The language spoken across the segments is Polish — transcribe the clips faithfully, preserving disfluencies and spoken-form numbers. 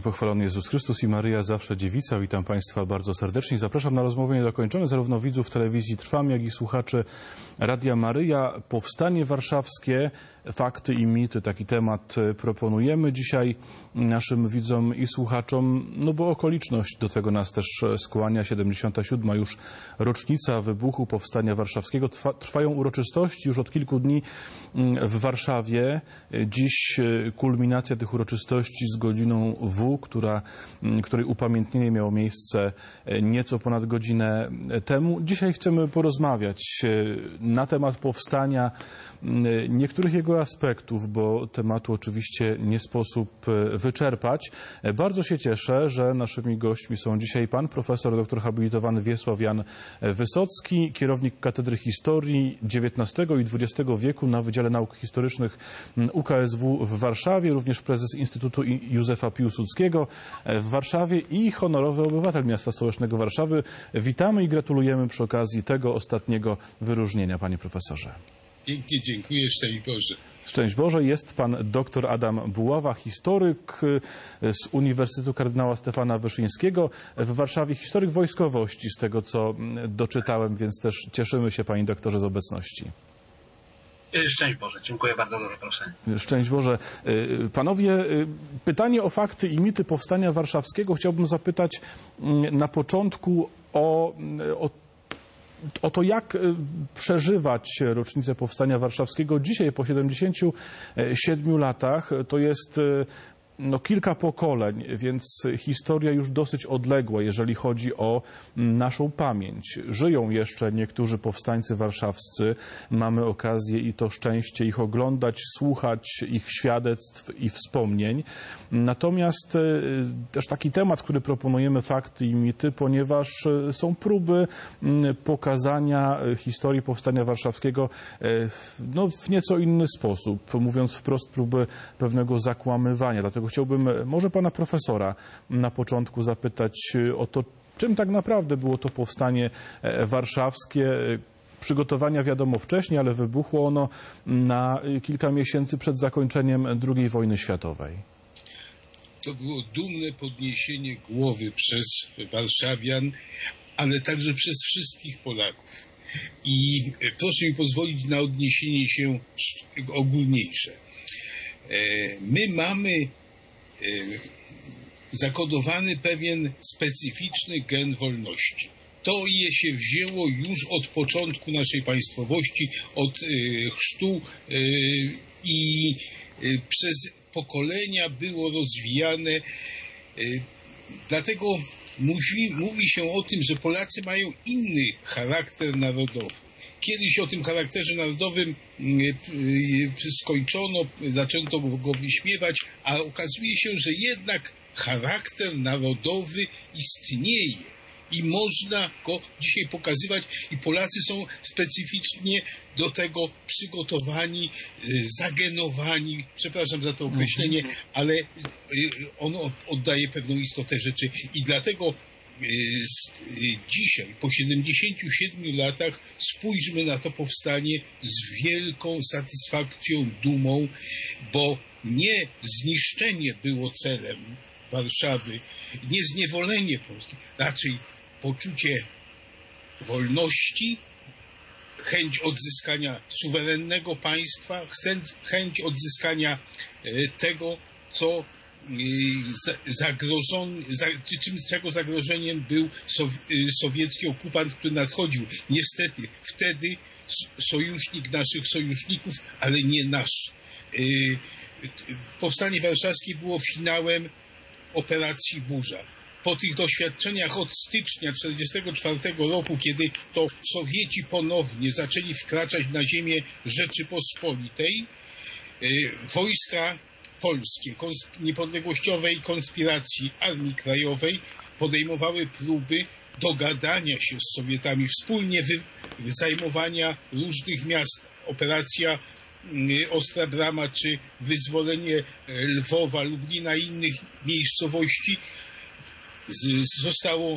i pochwalony Jezus Chrystus i Maryja zawsze dziewica. Witam Państwa bardzo serdecznie. Zapraszam na rozmowy niedokończone zarówno widzów telewizji Trwam, jak i słuchaczy Radia Maryja. Powstanie warszawskie, fakty i mity. Taki temat proponujemy dzisiaj naszym widzom i słuchaczom, no bo okoliczność do tego nas też skłania. siedemdziesiąta siódma już rocznica wybuchu Powstania Warszawskiego. Trwa, trwają uroczystości już od kilku dni w Warszawie. Dziś kulminacja tych uroczystości z godziną W, która, której upamiętnienie miało miejsce nieco ponad godzinę temu. Dzisiaj chcemy porozmawiać na temat powstania, niektórych jego aspektów, bo tematu oczywiście nie sposób wyczerpać. Bardzo się cieszę, że naszymi gośćmi są dzisiaj pan profesor doktor habilitowany Wiesław Jan Wysocki, kierownik Katedry Historii dziewiętnastego i dwudziestego wieku na Wydziale Nauk Historycznych U K S W w Warszawie, również prezes Instytutu Józefa Piłsudskiego w Warszawie i honorowy obywatel miasta stołecznego Warszawy. Witamy i gratulujemy przy okazji tego ostatniego wyróżnienia, panie profesorze. Pięknie dziękuję, szczęść Boże. Szczęść Boże. Jest pan dr Adam Buława, historyk z Uniwersytetu Kardynała Stefana Wyszyńskiego w Warszawie, historyk wojskowości, z tego co doczytałem, więc też cieszymy się, panie doktorze, z obecności. Szczęść Boże. Dziękuję bardzo za zaproszenie. Szczęść Boże. Panowie, pytanie o fakty i mity Powstania Warszawskiego chciałbym zapytać na początku o, o o to, jak przeżywać rocznicę Powstania Warszawskiego dzisiaj po siedemdziesięciu siedmiu latach. To jest no, kilka pokoleń, więc historia już dosyć odległa, jeżeli chodzi o naszą pamięć. Żyją jeszcze niektórzy powstańcy warszawscy. Mamy okazję i to szczęście ich oglądać, słuchać ich świadectw i wspomnień. Natomiast też taki temat, który proponujemy, fakty i mity, ponieważ są próby pokazania historii Powstania Warszawskiego no, w nieco inny sposób. Mówiąc wprost, próby pewnego zakłamywania. Dlatego chciałbym może pana profesora na początku zapytać o to, czym tak naprawdę było to powstanie warszawskie. Przygotowania wiadomo wcześniej, ale wybuchło ono na kilka miesięcy przed zakończeniem drugiej wojny światowej. To było dumne podniesienie głowy przez warszawian, ale także przez wszystkich Polaków. I proszę mi pozwolić na odniesienie się ogólniejsze. My mamy zakodowany pewien specyficzny gen wolności. To je się wzięło już od początku naszej państwowości, od chrztu i przez pokolenia było rozwijane. Dlatego mówi, mówi się o tym, że Polacy mają inny charakter narodowy. Kiedyś o tym charakterze narodowym skończono, zaczęto go wyśmiewać, a okazuje się, że jednak charakter narodowy istnieje i można go dzisiaj pokazywać i Polacy są specyficznie do tego przygotowani, zagenowani, przepraszam za to określenie, ale ono oddaje pewną istotę rzeczy i dlatego dzisiaj, po siedemdziesięciu siedmiu latach, spójrzmy na to powstanie z wielką satysfakcją, dumą, bo nie zniszczenie było celem Warszawy, nie zniewolenie Polski, raczej poczucie wolności, chęć odzyskania suwerennego państwa, chęć odzyskania tego, co zagrożony, czym, czego zagrożeniem był sowiecki okupant, który nadchodził. Niestety wtedy sojusznik naszych sojuszników, ale nie nasz. Powstanie warszawskie było finałem operacji Burza. Po tych doświadczeniach od stycznia tysiąc dziewięćset czterdziestego czwartego roku, kiedy to Sowieci ponownie zaczęli wkraczać na ziemię Rzeczypospolitej, wojska polskie, niepodległościowej konspiracji Armii Krajowej podejmowały próby dogadania się z Sowietami, wspólnie zajmowania różnych miast. Operacja Ostra Brama czy wyzwolenie Lwowa, Lublina i innych miejscowości zostało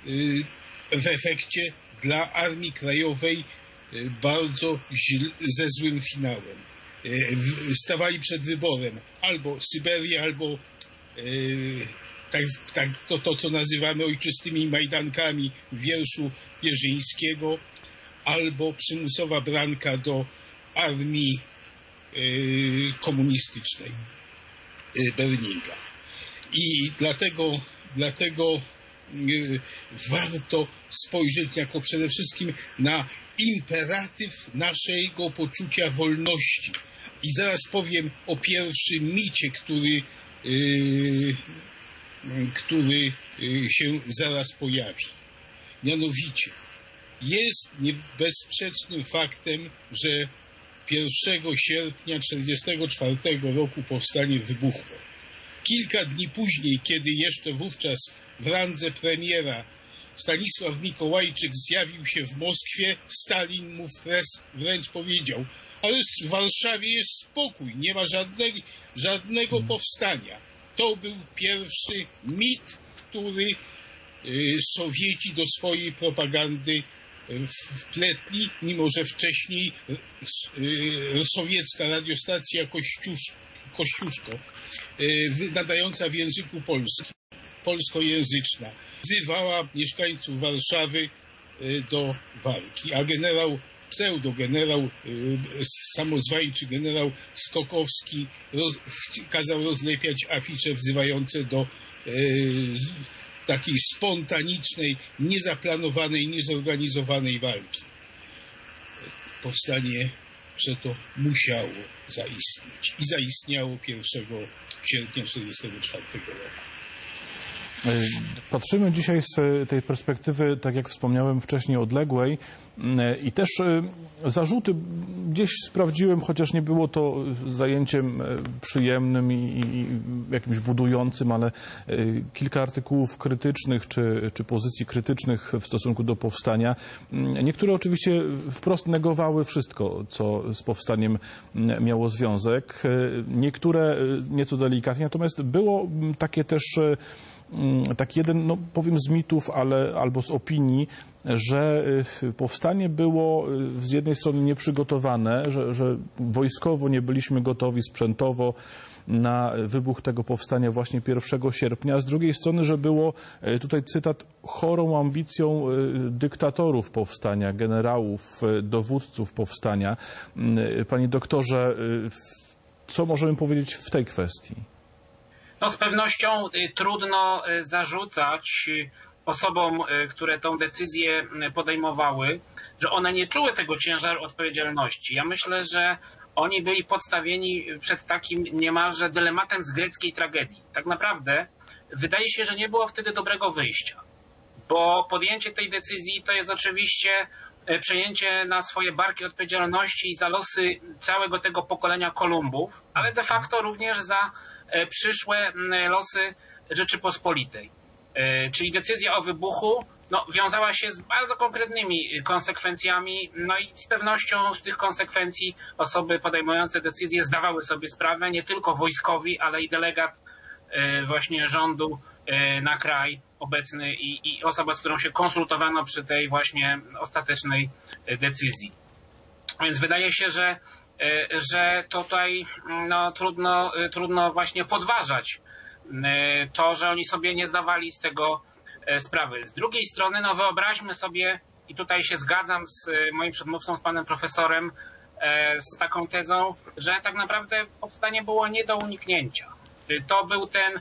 w efekcie dla Armii Krajowej bardzo źle, ze złym finałem. Stawali przed wyborem albo Syberia, albo tak, tak, to, to, co nazywamy ojczystymi majdankami w wierszu Wierzyńskiego, albo przymusowa branka do armii y, komunistycznej y, Berlinga. I dlatego, dlatego y, warto spojrzeć jako przede wszystkim na imperatyw naszego poczucia wolności. I zaraz powiem o pierwszym micie, który, yy, który yy, się zaraz pojawi. Mianowicie, jest bezsprzecznym faktem, że pierwszego sierpnia tysiąc dziewięćset czterdziestego czwartego roku powstanie wybuchło. Kilka dni później, kiedy jeszcze wówczas w randze premiera Stanisław Mikołajczyk zjawił się w Moskwie, Stalin mu wręcz powiedział: ale w Warszawie jest spokój, nie ma żadnego, żadnego powstania. To był pierwszy mit, który y, Sowieci do swojej propagandy y, wpletli, mimo że wcześniej y, sowiecka radiostacja Kościusz, Kościuszko, y, nadająca w języku polskim, polskojęzyczna, wzywała mieszkańców Warszawy y, do walki, a generał pseudogenerał, samozwańczy generał Skokowski roz, kazał rozlepiać afisze wzywające do e, takiej spontanicznej, niezaplanowanej, niezorganizowanej walki. Powstanie przeto musiało zaistnieć i zaistniało pierwszego sierpnia tysiąc dziewięćset czterdziestego czwartego roku. Patrzymy dzisiaj z tej perspektywy, tak jak wspomniałem wcześniej, odległej i też zarzuty gdzieś sprawdziłem, chociaż nie było to zajęciem przyjemnym i, i jakimś budującym, ale kilka artykułów krytycznych czy, czy pozycji krytycznych w stosunku do powstania. Niektóre oczywiście wprost negowały wszystko, co z powstaniem miało związek. Niektóre nieco delikatnie, natomiast było takie też taki jeden, no powiem z mitów, ale albo z opinii, że powstanie było z jednej strony nieprzygotowane, że, że wojskowo nie byliśmy gotowi, sprzętowo na wybuch tego powstania właśnie pierwszego sierpnia, a z drugiej strony, że było, tutaj cytat, chorą ambicją dyktatorów powstania, generałów, dowódców powstania. Panie doktorze, co możemy powiedzieć w tej kwestii? No z pewnością trudno zarzucać osobom, które tą decyzję podejmowały, że one nie czuły tego ciężaru odpowiedzialności. Ja myślę, że oni byli podstawieni przed takim niemalże dylematem z greckiej tragedii. Tak naprawdę wydaje się, że nie było wtedy dobrego wyjścia, bo podjęcie tej decyzji to jest oczywiście przejęcie na swoje barki odpowiedzialności za losy całego tego pokolenia Kolumbów, ale de facto również za przyszłe losy Rzeczypospolitej. Czyli decyzja o wybuchu no, wiązała się z bardzo konkretnymi konsekwencjami, no i z pewnością z tych konsekwencji osoby podejmujące decyzje zdawały sobie sprawę, nie tylko wojskowi, ale i delegat właśnie rządu na kraj obecny i, i osoba, z którą się konsultowano przy tej właśnie ostatecznej decyzji. Więc wydaje się, że że tutaj no, trudno, trudno właśnie podważać to, że oni sobie nie zdawali z tego sprawy. Z drugiej strony, no wyobraźmy sobie, i tutaj się zgadzam z moim przedmówcą, z panem profesorem, z taką tezą, że tak naprawdę powstanie było nie do uniknięcia. To był ten,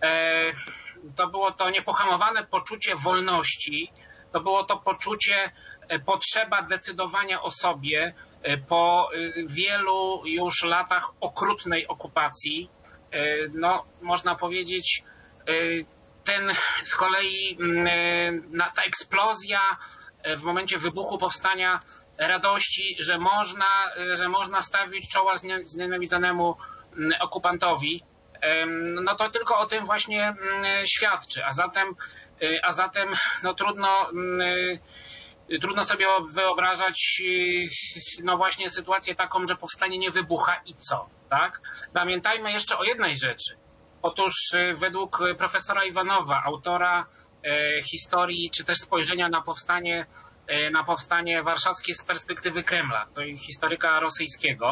to było to niepohamowane poczucie wolności, to było to poczucie, potrzeba decydowania o sobie, po wielu już latach okrutnej okupacji, no można powiedzieć, ten z kolei ta eksplozja w momencie wybuchu powstania radości, że można, że można stawić czoła znienawidzonemu okupantowi, no to tylko o tym właśnie świadczy. A zatem, a zatem no trudno Trudno sobie wyobrażać no właśnie sytuację taką, że powstanie nie wybucha i co, tak? Pamiętajmy jeszcze o jednej rzeczy. Otóż według profesora Iwanowa, autora historii czy też spojrzenia na powstanie, na powstanie warszawskie z perspektywy Kremla, to historyka rosyjskiego,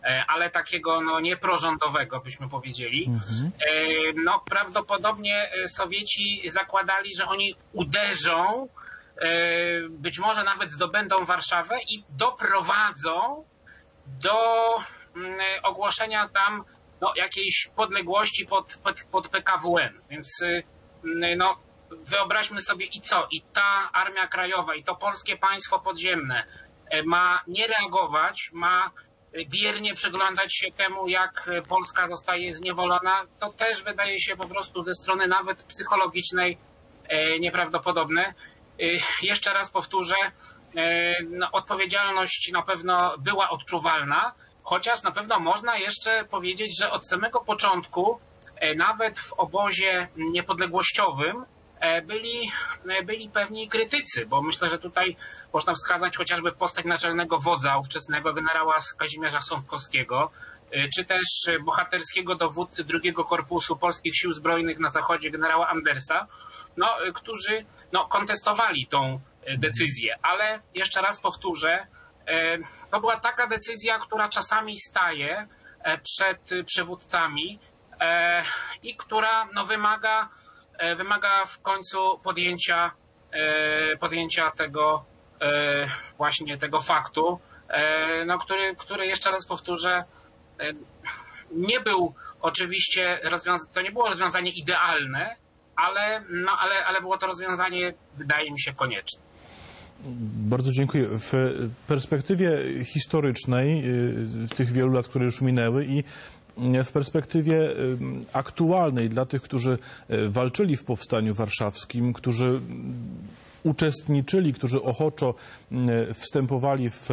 ale takiego no, nieprorządowego, byśmy powiedzieli. Mhm. No, prawdopodobnie Sowieci zakładali, że oni uderzą, być może nawet zdobędą Warszawę i doprowadzą do ogłoszenia tam no, jakiejś podległości pod, pod, pod P K W N. Więc no, wyobraźmy sobie i co? I ta Armia Krajowa, i to polskie państwo podziemne ma nie reagować, ma biernie przyglądać się temu, jak Polska zostaje zniewolona. To też wydaje się po prostu ze strony nawet psychologicznej nieprawdopodobne. Jeszcze raz powtórzę, no, odpowiedzialność na pewno była odczuwalna, chociaż na pewno można jeszcze powiedzieć, że od samego początku nawet w obozie niepodległościowym byli, byli pewni krytycy, bo myślę, że tutaj można wskazać chociażby postać naczelnego wodza ówczesnego generała Kazimierza Sądkowskiego, czy też bohaterskiego dowódcy drugiego Korpusu Polskich Sił Zbrojnych na Zachodzie generała Andersa, no, którzy no, kontestowali tą decyzję. Ale jeszcze raz powtórzę, to była taka decyzja, która czasami staje przed przywódcami i która no, wymaga, wymaga w końcu podjęcia, podjęcia tego właśnie tego faktu, no, który, który jeszcze raz powtórzę, nie był oczywiście, rozwiąza- to nie było rozwiązanie idealne, ale, no, ale, ale było to rozwiązanie, wydaje mi się, konieczne. Bardzo dziękuję. W perspektywie historycznej tych wielu lat, które już minęły i w perspektywie aktualnej dla tych, którzy walczyli w Powstaniu Warszawskim, którzy uczestniczyli, którzy ochoczo wstępowali w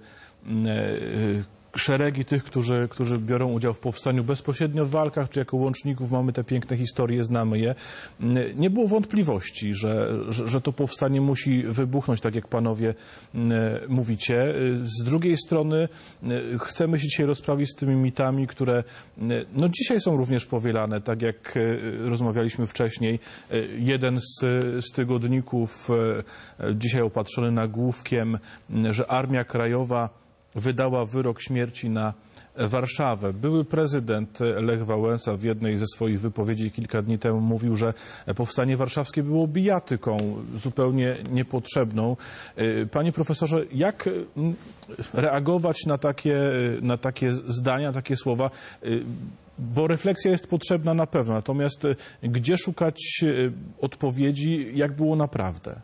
szeregi tych, którzy, którzy biorą udział w powstaniu bezpośrednio w walkach, czy jako łączników, mamy te piękne historie, znamy je. Nie było wątpliwości, że, że, że to powstanie musi wybuchnąć, tak jak panowie mówicie. Z drugiej strony chcemy się dzisiaj rozprawić z tymi mitami, które no dzisiaj są również powielane, tak jak rozmawialiśmy wcześniej. Jeden z, z tygodników dzisiaj opatrzony nagłówkiem, że Armia Krajowa wydała wyrok śmierci na Warszawę. Były prezydent Lech Wałęsa w jednej ze swoich wypowiedzi kilka dni temu mówił, że powstanie warszawskie było bijatyką zupełnie niepotrzebną. Panie profesorze, jak reagować na takie, na takie zdania, takie słowa? Bo refleksja jest potrzebna na pewno, natomiast gdzie szukać odpowiedzi, jak było naprawdę?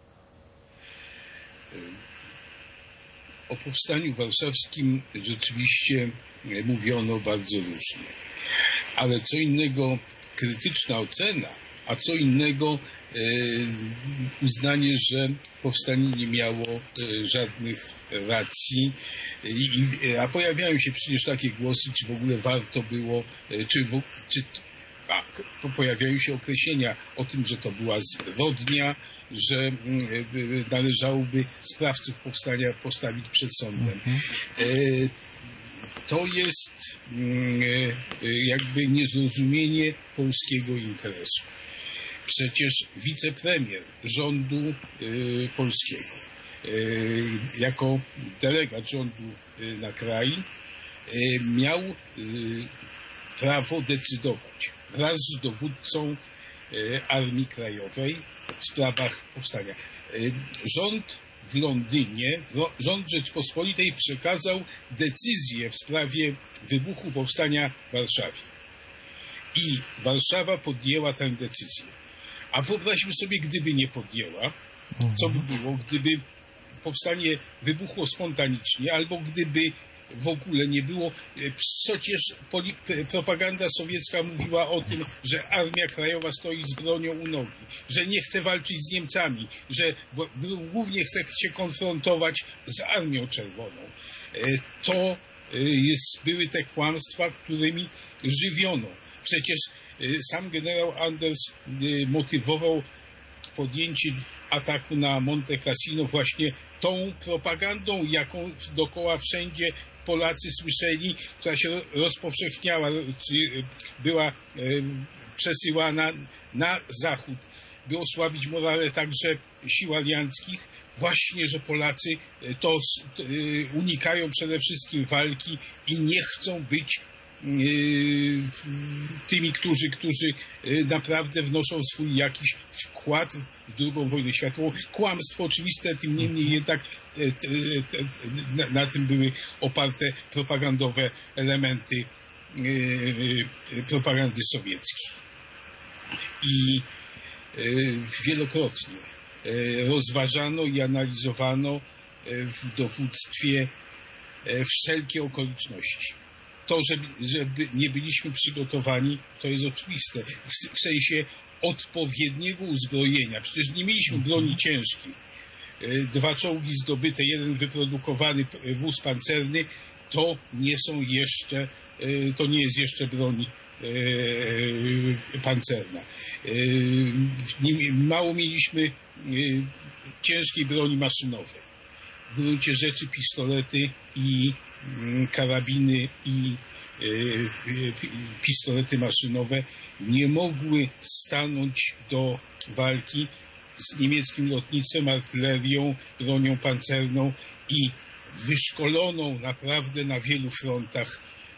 O powstaniu warszawskim rzeczywiście mówiono bardzo różnie. Ale co innego krytyczna ocena, a co innego e, uznanie, że powstanie nie miało e, żadnych racji. I, a pojawiają się przecież takie głosy, czy w ogóle warto było, e, czy, czy a, pojawiają się określenia o tym, że to była zbrodnia, że należałoby sprawców powstania postawić przed sądem. To jest jakby niezrozumienie polskiego interesu. Przecież wicepremier rządu polskiego, jako delegat rządu na kraj, miał prawo decydować wraz z dowódcą Armii Krajowej w sprawach powstania. Rząd w Londynie, rząd Rzeczpospolitej przekazał decyzję w sprawie wybuchu powstania w Warszawie. I Warszawa podjęła tę decyzję. A wyobraźmy sobie, gdyby nie podjęła, co by było, gdyby powstanie wybuchło spontanicznie, albo gdyby w ogóle nie było. Przecież propaganda sowiecka mówiła o tym, że Armia Krajowa stoi z bronią u nogi, że nie chce walczyć z Niemcami, że głównie chce się konfrontować z Armią Czerwoną. To jest, były te kłamstwa, którymi żywiono. Przecież sam generał Anders motywował podjęcie ataku na Monte Cassino właśnie tą propagandą, jaką dookoła wszędzie Polacy słyszeli, która się rozpowszechniała, była przesyłana na Zachód, by osłabić morale także sił alianckich, właśnie, że Polacy to unikają przede wszystkim walki i nie chcą być tymi, którzy, którzy naprawdę wnoszą swój jakiś wkład w drugą wojnę światową. Kłamstwo oczywiste, tym niemniej jednak na tym były oparte propagandowe elementy propagandy sowieckiej. I wielokrotnie rozważano i analizowano w dowództwie wszelkie okoliczności. To, że, że nie byliśmy przygotowani, to jest oczywiste. W, w sensie odpowiedniego uzbrojenia. Przecież nie mieliśmy broni ciężkiej. Dwa czołgi zdobyte, jeden wyprodukowany wóz pancerny, to nie są jeszcze, to nie jest jeszcze broń pancerna. Mało mieliśmy ciężkiej broni maszynowej. W gruncie rzeczy pistolety i karabiny i pistolety maszynowe nie mogły stanąć do walki z niemieckim lotnictwem, artylerią, bronią pancerną i wyszkoloną naprawdę na wielu frontach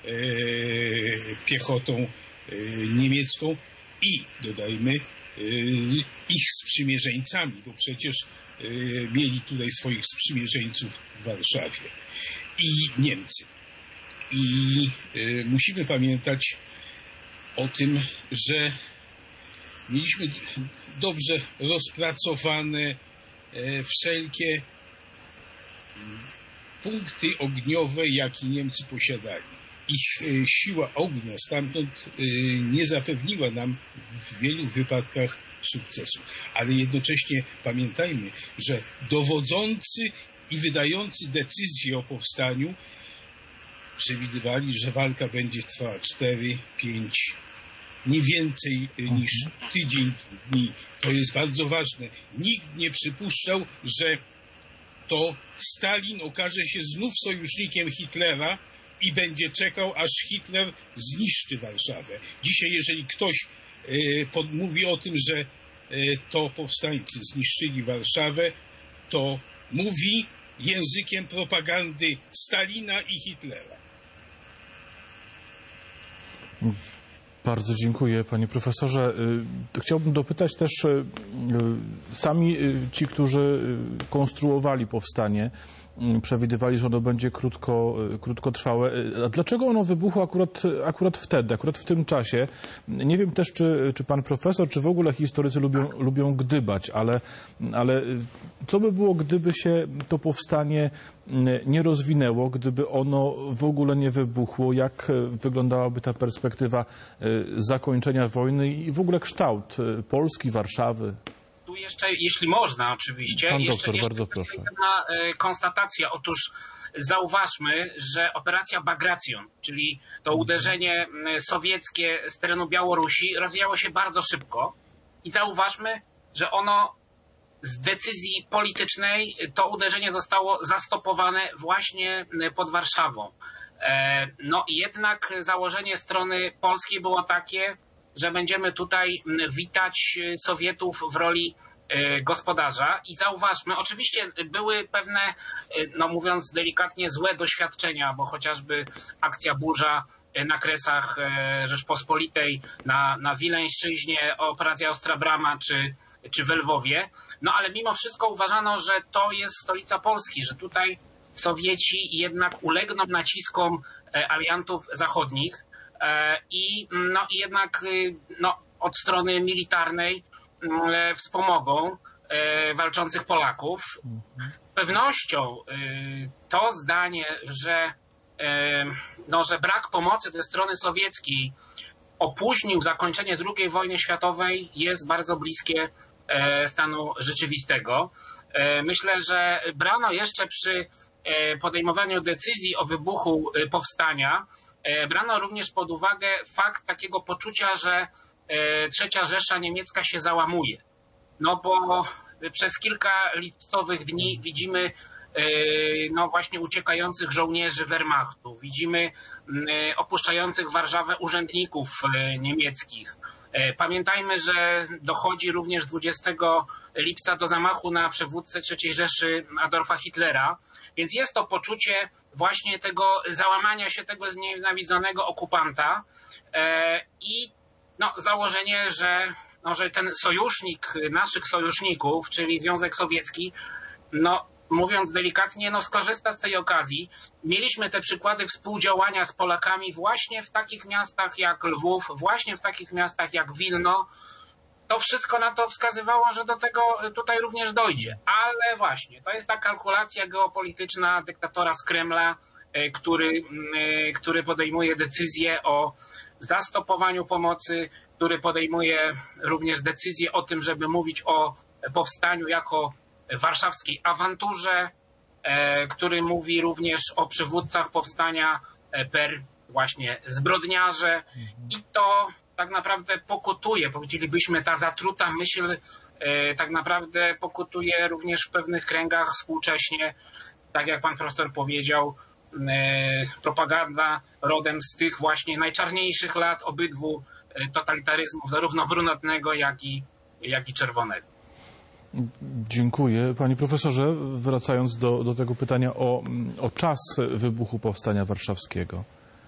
piechotą niemiecką i, dodajmy, ich sprzymierzeńcami, bo przecież mieli tutaj swoich sprzymierzeńców w Warszawie i Niemcy. I musimy pamiętać o tym, że mieliśmy dobrze rozpracowane wszelkie punkty ogniowe, jakie Niemcy posiadali. Ich siła ognia stamtąd nie zapewniła nam w wielu wypadkach sukcesu. Ale jednocześnie pamiętajmy, że dowodzący i wydający decyzje o powstaniu przewidywali, że walka będzie trwała cztery pięć, nie więcej niż tydzień, dni. To jest bardzo ważne. Nikt nie przypuszczał, że to Stalin okaże się znów sojusznikiem Hitlera i będzie czekał, aż Hitler zniszczy Warszawę. Dzisiaj, jeżeli ktoś y, mówi o tym, że y, to powstańcy zniszczyli Warszawę, to mówi językiem propagandy Stalina i Hitlera. Bardzo dziękuję, panie profesorze. Chciałbym dopytać też, sami ci, którzy konstruowali powstanie, przewidywali, że ono będzie krótko, krótkotrwałe. A dlaczego ono wybuchło akurat, akurat wtedy, akurat w tym czasie? Nie wiem też, czy, czy pan profesor, czy w ogóle historycy lubią, lubią gdybać, ale, ale co by było, gdyby się to powstanie nie rozwinęło, gdyby ono w ogóle nie wybuchło? Jak wyglądałaby ta perspektywa zakończenia wojny i w ogóle kształt Polski, Warszawy? Tu jeszcze, jeśli można oczywiście, Pan jeszcze, doktor, jeszcze bardzo proszę. jedna konstatacja. Otóż zauważmy, że operacja Bagration, czyli to uderzenie sowieckie z terenu Białorusi, rozwijało się bardzo szybko i zauważmy, że ono z decyzji politycznej, to uderzenie zostało zastopowane właśnie pod Warszawą. No jednak założenie strony polskiej było takie, że będziemy tutaj witać Sowietów w roli gospodarza i zauważmy, oczywiście były pewne, no mówiąc delikatnie, złe doświadczenia, bo chociażby akcja Burza na Kresach Rzeczpospolitej, na, na Wileńszczyźnie, operacja Ostra Brama czy, czy w Lwowie, no ale mimo wszystko uważano, że to jest stolica Polski, że tutaj Sowieci jednak ulegną naciskom aliantów zachodnich. I, no, i jednak no, od strony militarnej wspomogą walczących Polaków. Z pewnością to zdanie, że, no, że brak pomocy ze strony sowieckiej opóźnił zakończenie drugiej wojny światowej, jest bardzo bliskie stanu rzeczywistego. Myślę, że brano jeszcze przy podejmowaniu decyzji o wybuchu powstania, brano również pod uwagę fakt takiego poczucia, że trzecia Rzesza niemiecka się załamuje. No bo przez kilka lipcowych dni widzimy no właśnie uciekających żołnierzy Wehrmachtu, widzimy opuszczających Warszawę urzędników niemieckich. Pamiętajmy, że dochodzi również dwudziestego lipca do zamachu na przywódcę trzeciej Rzeszy Adolfa Hitlera, więc jest to poczucie właśnie tego załamania się tego znienawidzonego okupanta i no, założenie, że, no, że ten sojusznik naszych sojuszników, czyli Związek Sowiecki, no mówiąc delikatnie, no skorzysta z tej okazji. Mieliśmy te przykłady współdziałania z Polakami właśnie w takich miastach jak Lwów, właśnie w takich miastach jak Wilno. To wszystko na to wskazywało, że do tego tutaj również dojdzie. Ale właśnie, to jest ta kalkulacja geopolityczna dyktatora z Kremla, który, który podejmuje decyzję o zastopowaniu pomocy, który podejmuje również decyzję o tym, żeby mówić o powstaniu jako warszawskiej awanturze, który mówi również o przywódcach powstania per właśnie zbrodniarze i to tak naprawdę pokutuje, powiedzielibyśmy, ta zatruta myśl tak naprawdę pokutuje również w pewnych kręgach współcześnie, tak jak pan profesor powiedział, propaganda rodem z tych właśnie najczarniejszych lat obydwu totalitaryzmów, zarówno brunatnego, jak i, jak i czerwonego. Dziękuję. Panie profesorze, wracając do, do tego pytania o, o czas wybuchu Powstania Warszawskiego.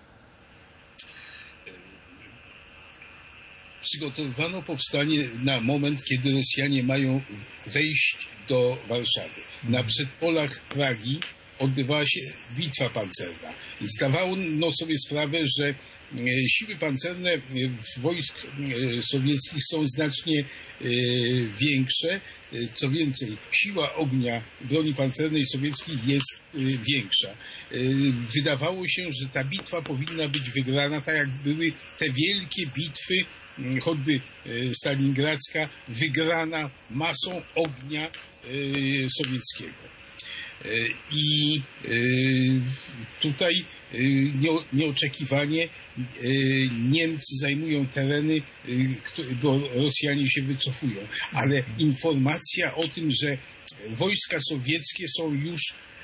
Przygotowywano powstanie na moment, kiedy Rosjanie mają wejść do Warszawy. Na przedpolach Pragi odbywała się bitwa pancerna. Zdawano sobie sprawę, że siły pancerne wojsk sowieckich są znacznie większe. Co więcej, siła ognia broni pancernej sowieckiej jest większa. Wydawało się, że ta bitwa powinna być wygrana, tak jak były te wielkie bitwy, choćby stalingradzka, wygrana masą ognia sowieckiego. I tutaj nieoczekiwanie Niemcy zajmują tereny, bo Rosjanie się wycofują. Ale informacja o tym, że wojska sowieckie są już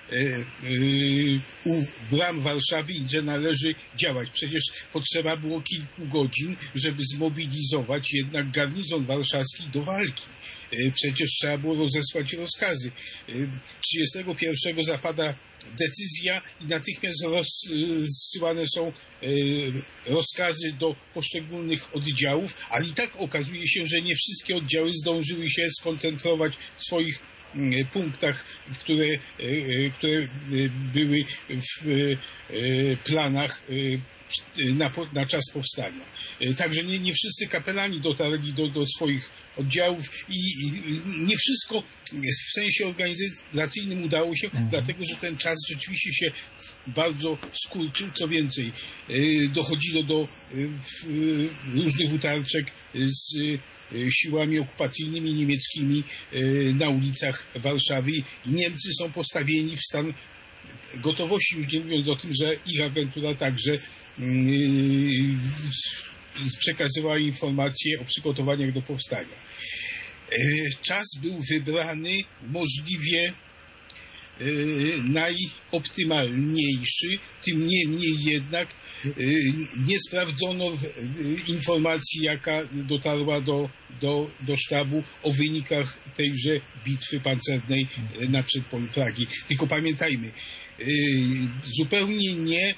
u bram Warszawy i że należy działać. Przecież potrzeba było kilku godzin, żeby zmobilizować jednak garnizon warszawski do walki. Przecież trzeba było rozesłać rozkazy. trzydziestego pierwszego zapada decyzja i natychmiast rozsyłane są rozkazy do poszczególnych oddziałów, ale i tak okazuje się, że nie wszystkie oddziały zdążyły się skoncentrować w swoich punktach, które, które były w planach na, na czas powstania. Także nie, nie wszyscy kapelani dotarli do, do swoich oddziałów i, i nie wszystko w sensie organizacyjnym udało się, mhm. dlatego że ten czas rzeczywiście się bardzo skurczył. Co więcej, dochodziło do różnych utarczek z siłami okupacyjnymi niemieckimi na ulicach Warszawy i Niemcy są postawieni w stan gotowości, już nie mówiąc o tym, że ich agentura także przekazywała informacje o przygotowaniach do powstania. Czas był wybrany możliwie najoptymalniejszy, tym niemniej jednak nie sprawdzono informacji, jaka dotarła do, do, do sztabu o wynikach tejże bitwy pancernej na przedpolu Pragi. Tylko pamiętajmy, zupełnie nie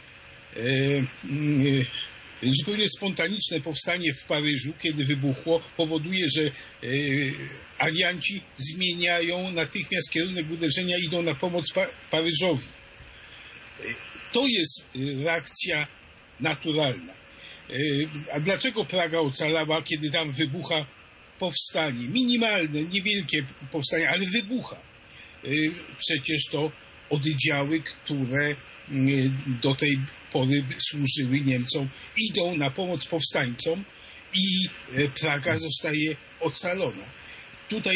zupełnie spontaniczne powstanie w Paryżu, kiedy wybuchło, powoduje, że alianci zmieniają natychmiast kierunek uderzenia, idą na pomoc pa Paryżowi. To jest reakcja naturalna. A dlaczego Praga ocalała, kiedy tam wybucha powstanie? Minimalne, niewielkie powstanie, ale wybucha. Przecież to oddziały, które do tej pory służyły Niemcom, idą na pomoc powstańcom i Praga zostaje ocalona. Tutaj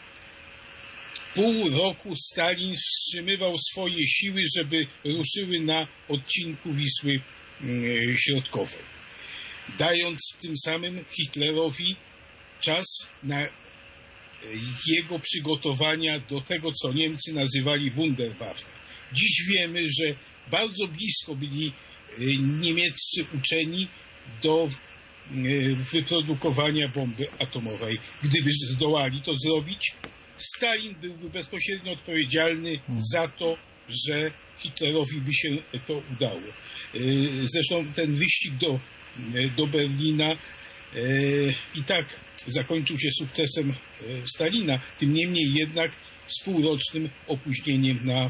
pół roku Stalin wstrzymywał swoje siły, żeby ruszyły na odcinku Wisły Środkowej, dając tym samym Hitlerowi czas na jego przygotowania do tego, co Niemcy nazywali Wunderwaffe. Dziś wiemy, że bardzo blisko byli niemieccy uczeni do wyprodukowania bomby atomowej. Gdyby zdołali to zrobić, Stalin byłby bezpośrednio odpowiedzialny za to, że Hitlerowi by się to udało. Zresztą ten wyścig do, do Berlina i tak zakończył się sukcesem Stalina, tym niemniej jednak z półrocznym opóźnieniem na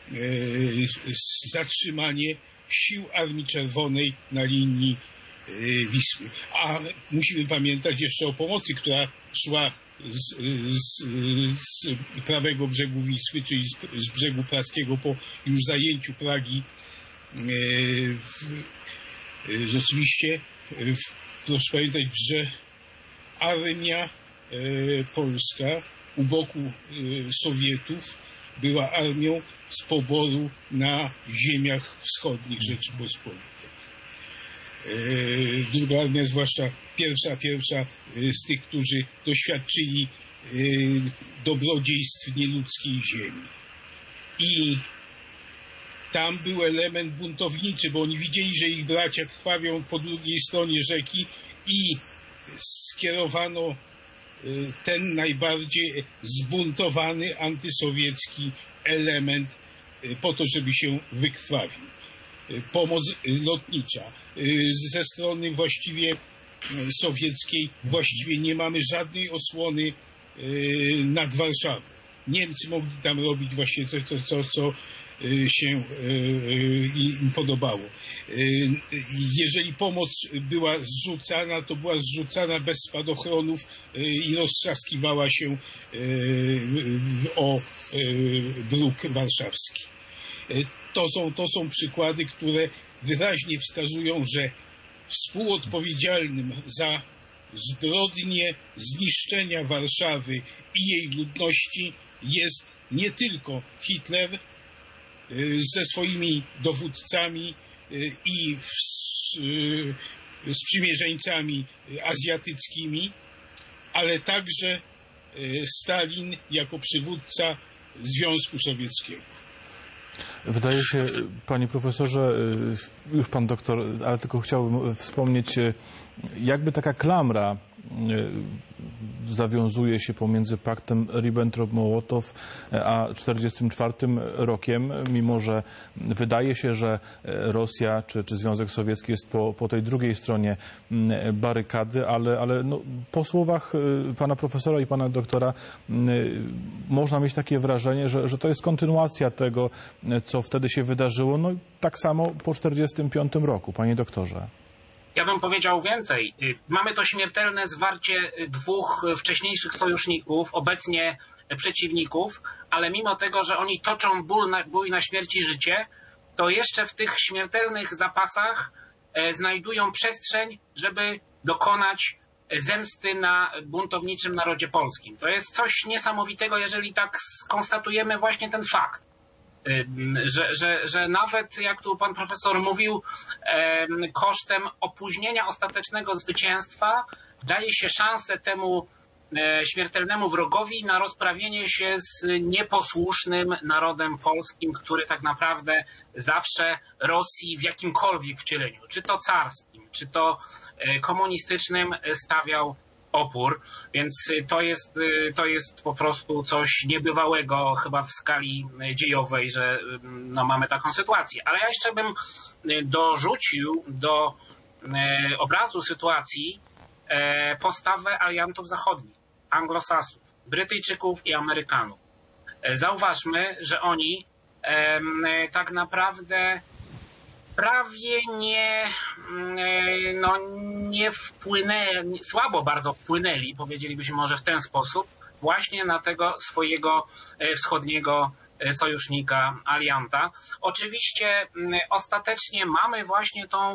zatrzymanie sił Armii Czerwonej na linii Wisły. A musimy pamiętać jeszcze o pomocy, która szła z, z, z prawego brzegu Wisły, czyli z, z brzegu praskiego po już zajęciu Pragi. Rzeczywiście proszę pamiętać, że armia polska u boku Sowietów była armią z poboru na ziemiach wschodnich Rzeczypospolitej. Druga armia, zwłaszcza pierwsza, pierwsza z tych, którzy doświadczyli dobrodziejstw nieludzkiej ziemi. I tam był element buntowniczy, bo oni widzieli, że ich bracia krwawią po drugiej stronie rzeki i skierowano ten najbardziej zbuntowany antysowiecki element po to, żeby się wykrwawił. Pomoc lotnicza. Ze strony właściwie sowieckiej właściwie nie mamy żadnej osłony nad Warszawą. Niemcy mogli tam robić właśnie to, to, to co się im podobało. Jeżeli pomoc była zrzucana, to była zrzucana bez spadochronów i roztrzaskiwała się o bruk warszawski. To są, to są przykłady, które wyraźnie wskazują, że współodpowiedzialnym za zbrodnię zniszczenia Warszawy i jej ludności jest nie tylko Hitler ze swoimi dowódcami i sprzymierzeńcami azjatyckimi, ale także Stalin jako przywódca Związku Sowieckiego. Wydaje się, panie profesorze, już pan doktor, ale tylko chciałbym wspomnieć, jakby taka klamra zawiązuje się pomiędzy paktem Ribbentrop-Mołotow a tysiąc dziewięćset czterdziestym czwartym rokiem, mimo że wydaje się, że Rosja czy, czy Związek Sowiecki jest po, po tej drugiej stronie barykady, ale, ale no, po słowach pana profesora i pana doktora można mieć takie wrażenie, że, że to jest kontynuacja tego, co wtedy się wydarzyło, no tak samo po tysiąc dziewięćset czterdziestym piątym roku, panie doktorze. Ja bym powiedział więcej. Mamy to śmiertelne zwarcie dwóch wcześniejszych sojuszników, obecnie przeciwników, ale mimo tego, że oni toczą ból na, bój na śmierć i życie, to jeszcze w tych śmiertelnych zapasach znajdują przestrzeń, żeby dokonać zemsty na buntowniczym narodzie polskim. To jest coś niesamowitego, jeżeli tak skonstatujemy właśnie ten fakt. Że, że, że nawet, jak tu pan profesor mówił, kosztem opóźnienia ostatecznego zwycięstwa daje się szansę temu śmiertelnemu wrogowi na rozprawienie się z nieposłusznym narodem polskim, który tak naprawdę zawsze Rosji w jakimkolwiek wcieleniu, czy to carskim, czy to komunistycznym, stawiał opór, więc to jest, to jest po prostu coś niebywałego chyba w skali dziejowej, że no, mamy taką sytuację. Ale ja jeszcze bym dorzucił do obrazu sytuacji postawę aliantów zachodnich, anglosasów, Brytyjczyków i Amerykanów. Zauważmy, że oni tak naprawdę prawie nie, no, nie wpłynęli, słabo bardzo wpłynęli, powiedzielibyśmy może w ten sposób, właśnie na tego swojego wschodniego sojusznika, alianta. Oczywiście ostatecznie mamy właśnie tą,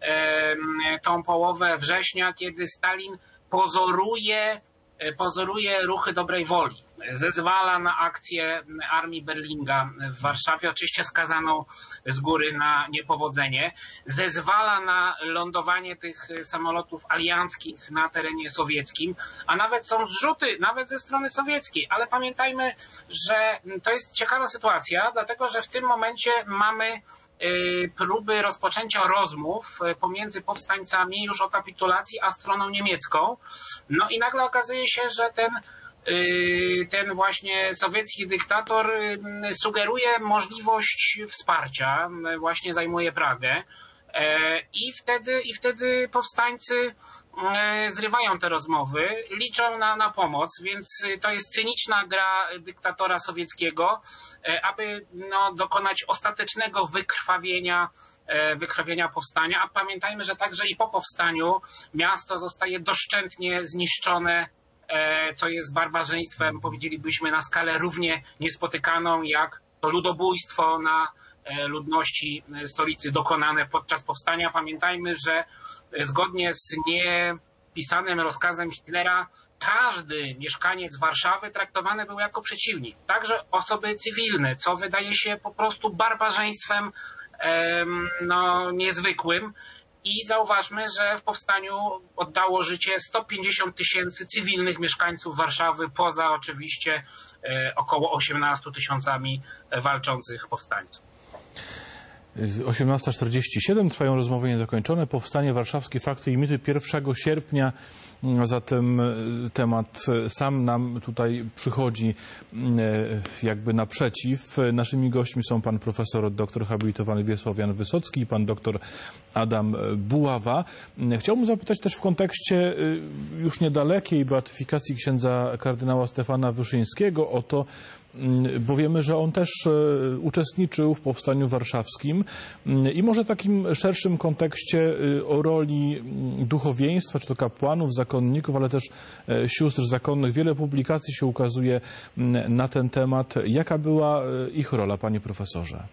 tą połowę września, kiedy Stalin pozoruje, pozoruje ruchy dobrej woli. zezwala na akcję Armii Berlinga w Warszawie, oczywiście skazaną z góry na niepowodzenie, zezwala na lądowanie tych samolotów alianckich na terenie sowieckim, a nawet są zrzuty, nawet ze strony sowieckiej, ale pamiętajmy, że to jest ciekawa sytuacja, dlatego że w tym momencie mamy próby rozpoczęcia rozmów pomiędzy powstańcami już o kapitulacji a stroną niemiecką. No i nagle okazuje się, że ten ten właśnie sowiecki dyktator sugeruje możliwość wsparcia, właśnie zajmuje Pragę i wtedy, i wtedy powstańcy zrywają te rozmowy, liczą na, na pomoc, więc to jest cyniczna gra dyktatora sowieckiego, aby no, dokonać ostatecznego wykrwawienia, wykrwawienia powstania, a pamiętajmy, że także i po powstaniu miasto zostaje doszczętnie zniszczone, co jest barbarzyństwem, powiedzielibyśmy, na skalę równie niespotykaną jak to ludobójstwo na ludności stolicy dokonane podczas powstania. Pamiętajmy, że zgodnie z niepisanym rozkazem Hitlera każdy mieszkaniec Warszawy traktowany był jako przeciwnik, także osoby cywilne, co wydaje się po prostu barbarzyństwem no, niezwykłym. I zauważmy, że w powstaniu oddało życie sto pięćdziesiąt tysięcy cywilnych mieszkańców Warszawy, poza oczywiście około osiemnastu tysiącami walczących powstańców. osiemnasta czterdzieści siedem, trwają rozmowy niedokończone. Powstanie warszawskie, fakty i mity pierwszego sierpnia. Zatem temat sam nam tutaj przychodzi jakby naprzeciw. Naszymi gośćmi są pan profesor doktor habilitowany Wiesław Jan Wysocki i pan doktor Adam Buława. Chciałbym zapytać też w kontekście już niedalekiej beatyfikacji księdza kardynała Stefana Wyszyńskiego o to, bo wiemy, że on też uczestniczył w powstaniu warszawskim i może w takim szerszym kontekście o roli duchowieństwa, czy to kapłanów, zakonników, ale też sióstr zakonnych. Wiele publikacji się ukazuje na ten temat. Jaka była ich rola, panie profesorze?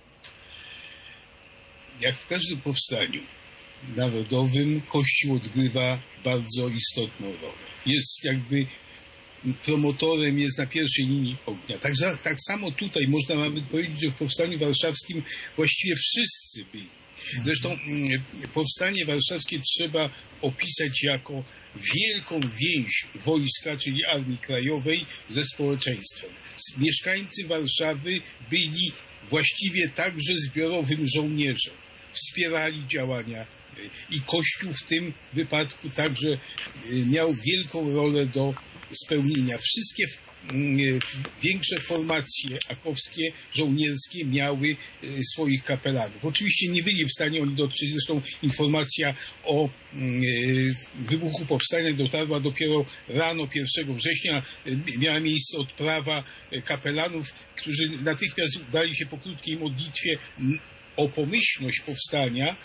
Jak w każdym powstaniu narodowym Kościół odgrywa bardzo istotną rolę. Jest jakby promotorem, jest na pierwszej linii ognia. Tak, tak samo tutaj można nawet powiedzieć, że w Powstaniu Warszawskim właściwie wszyscy byli. Zresztą Powstanie Warszawskie trzeba opisać jako wielką więź wojska, czyli Armii Krajowej ze społeczeństwem. Mieszkańcy Warszawy byli właściwie także zbiorowym żołnierzem. Wspierali działania i Kościół w tym wypadku także miał wielką rolę do spełnienia. Wszystkie większe formacje akowskie, żołnierskie miały swoich kapelanów. Oczywiście nie byli w stanie oni dotrzeć, zresztą informacja o wybuchu powstania dotarła dopiero rano pierwszego września. Miała miejsce odprawa kapelanów, którzy natychmiast udali się po krótkiej modlitwie o pomyślność powstania,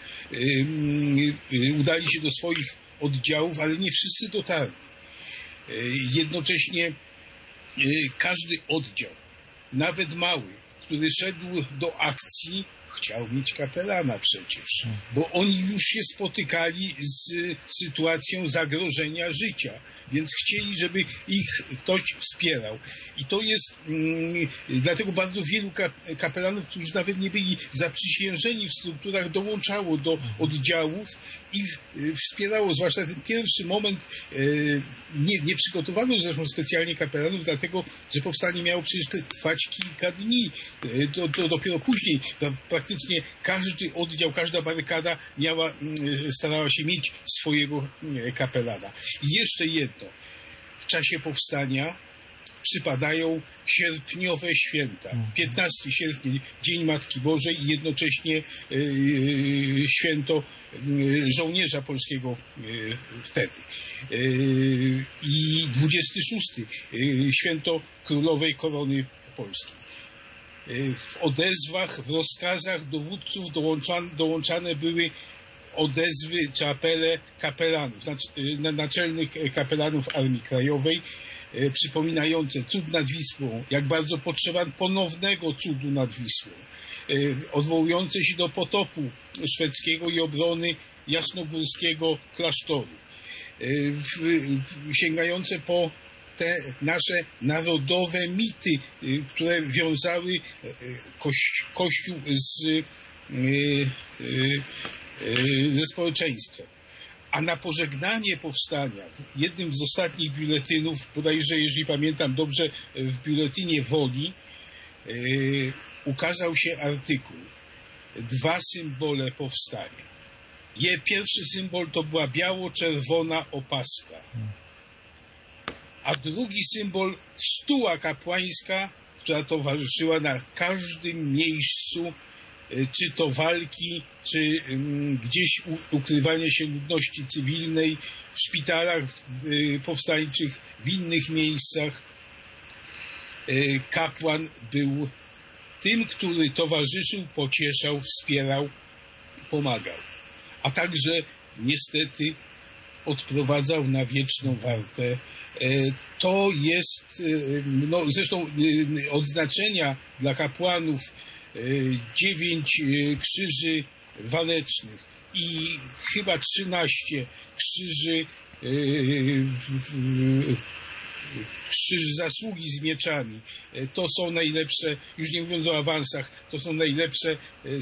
udali się do swoich oddziałów, ale nie wszyscy dotarli. Jednocześnie każdy oddział, nawet mały, który szedł do akcji, chciał mieć kapelana przecież, bo oni już się spotykali z sytuacją zagrożenia życia, więc chcieli, żeby ich ktoś wspierał. I to jest mm, dlatego bardzo wielu kapelanów, którzy nawet nie byli zaprzysiężeni w strukturach, dołączało do oddziałów i wspierało, zwłaszcza ten pierwszy moment. Nie, nie przygotowano zresztą specjalnie kapelanów, dlatego że powstanie miało przecież trwać kilka dni. To, to dopiero później praktycznie każdy oddział, każda barykada miała, starała się mieć swojego kapelana. I jeszcze jedno. W czasie powstania przypadają sierpniowe święta. piętnastego sierpnia, Dzień Matki Bożej i jednocześnie yy, święto yy, żołnierza polskiego yy, wtedy. Yy, I dwudziestego szóstego yy, święto Królowej Korony Polskiej. W odezwach, w rozkazach dowódców dołączane, dołączane były odezwy czy apele kapelanów, naczelnych kapelanów Armii Krajowej, przypominające cud nad Wisłą, jak bardzo potrzeba ponownego cudu nad Wisłą, odwołujące się do potopu szwedzkiego i obrony jasnogórskiego klasztoru, sięgające po te nasze narodowe mity, które wiązały Kościół z, ze społeczeństwem. A na pożegnanie powstania, w jednym z ostatnich biuletynów, bodajże, jeżeli pamiętam dobrze, w biuletynie Woli, yy, ukazał się artykuł Dwa symbole powstania. Je, pierwszy symbol to była biało-czerwona opaska, a drugi symbol stuła kapłańska, która towarzyszyła na każdym miejscu, czy to walki, czy gdzieś ukrywania się ludności cywilnej, w szpitalach powstańczych, w innych miejscach. Kapłan był tym, który towarzyszył, pocieszał, wspierał, pomagał. A także niestety odprowadzał na wieczną wartę. To jest, no zresztą odznaczenia dla kapłanów, dziewięć krzyży walecznych i chyba trzynaście krzyży, krzyż zasługi z mieczami. To są najlepsze, już nie mówiąc o awansach, to są najlepsze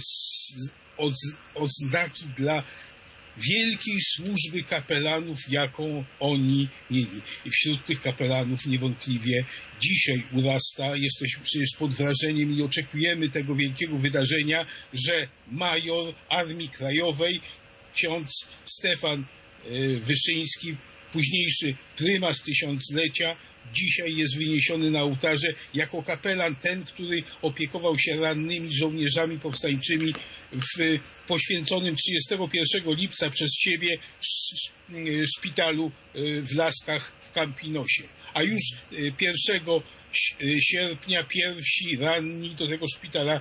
odznaki dla wielkiej służby kapelanów, jaką oni mieli. I wśród tych kapelanów niewątpliwie dzisiaj urasta, jesteśmy przecież pod wrażeniem i oczekujemy tego wielkiego wydarzenia, że major Armii Krajowej, ksiądz Stefan Wyszyński, późniejszy prymas tysiąclecia, dzisiaj jest wyniesiony na ołtarze jako kapelan, ten, który opiekował się rannymi żołnierzami powstańczymi w poświęconym trzydziestego pierwszego lipca przez siebie szpitalu w Laskach w Campinosie. A już pierwszego sierpnia pierwsi ranni do tego szpitala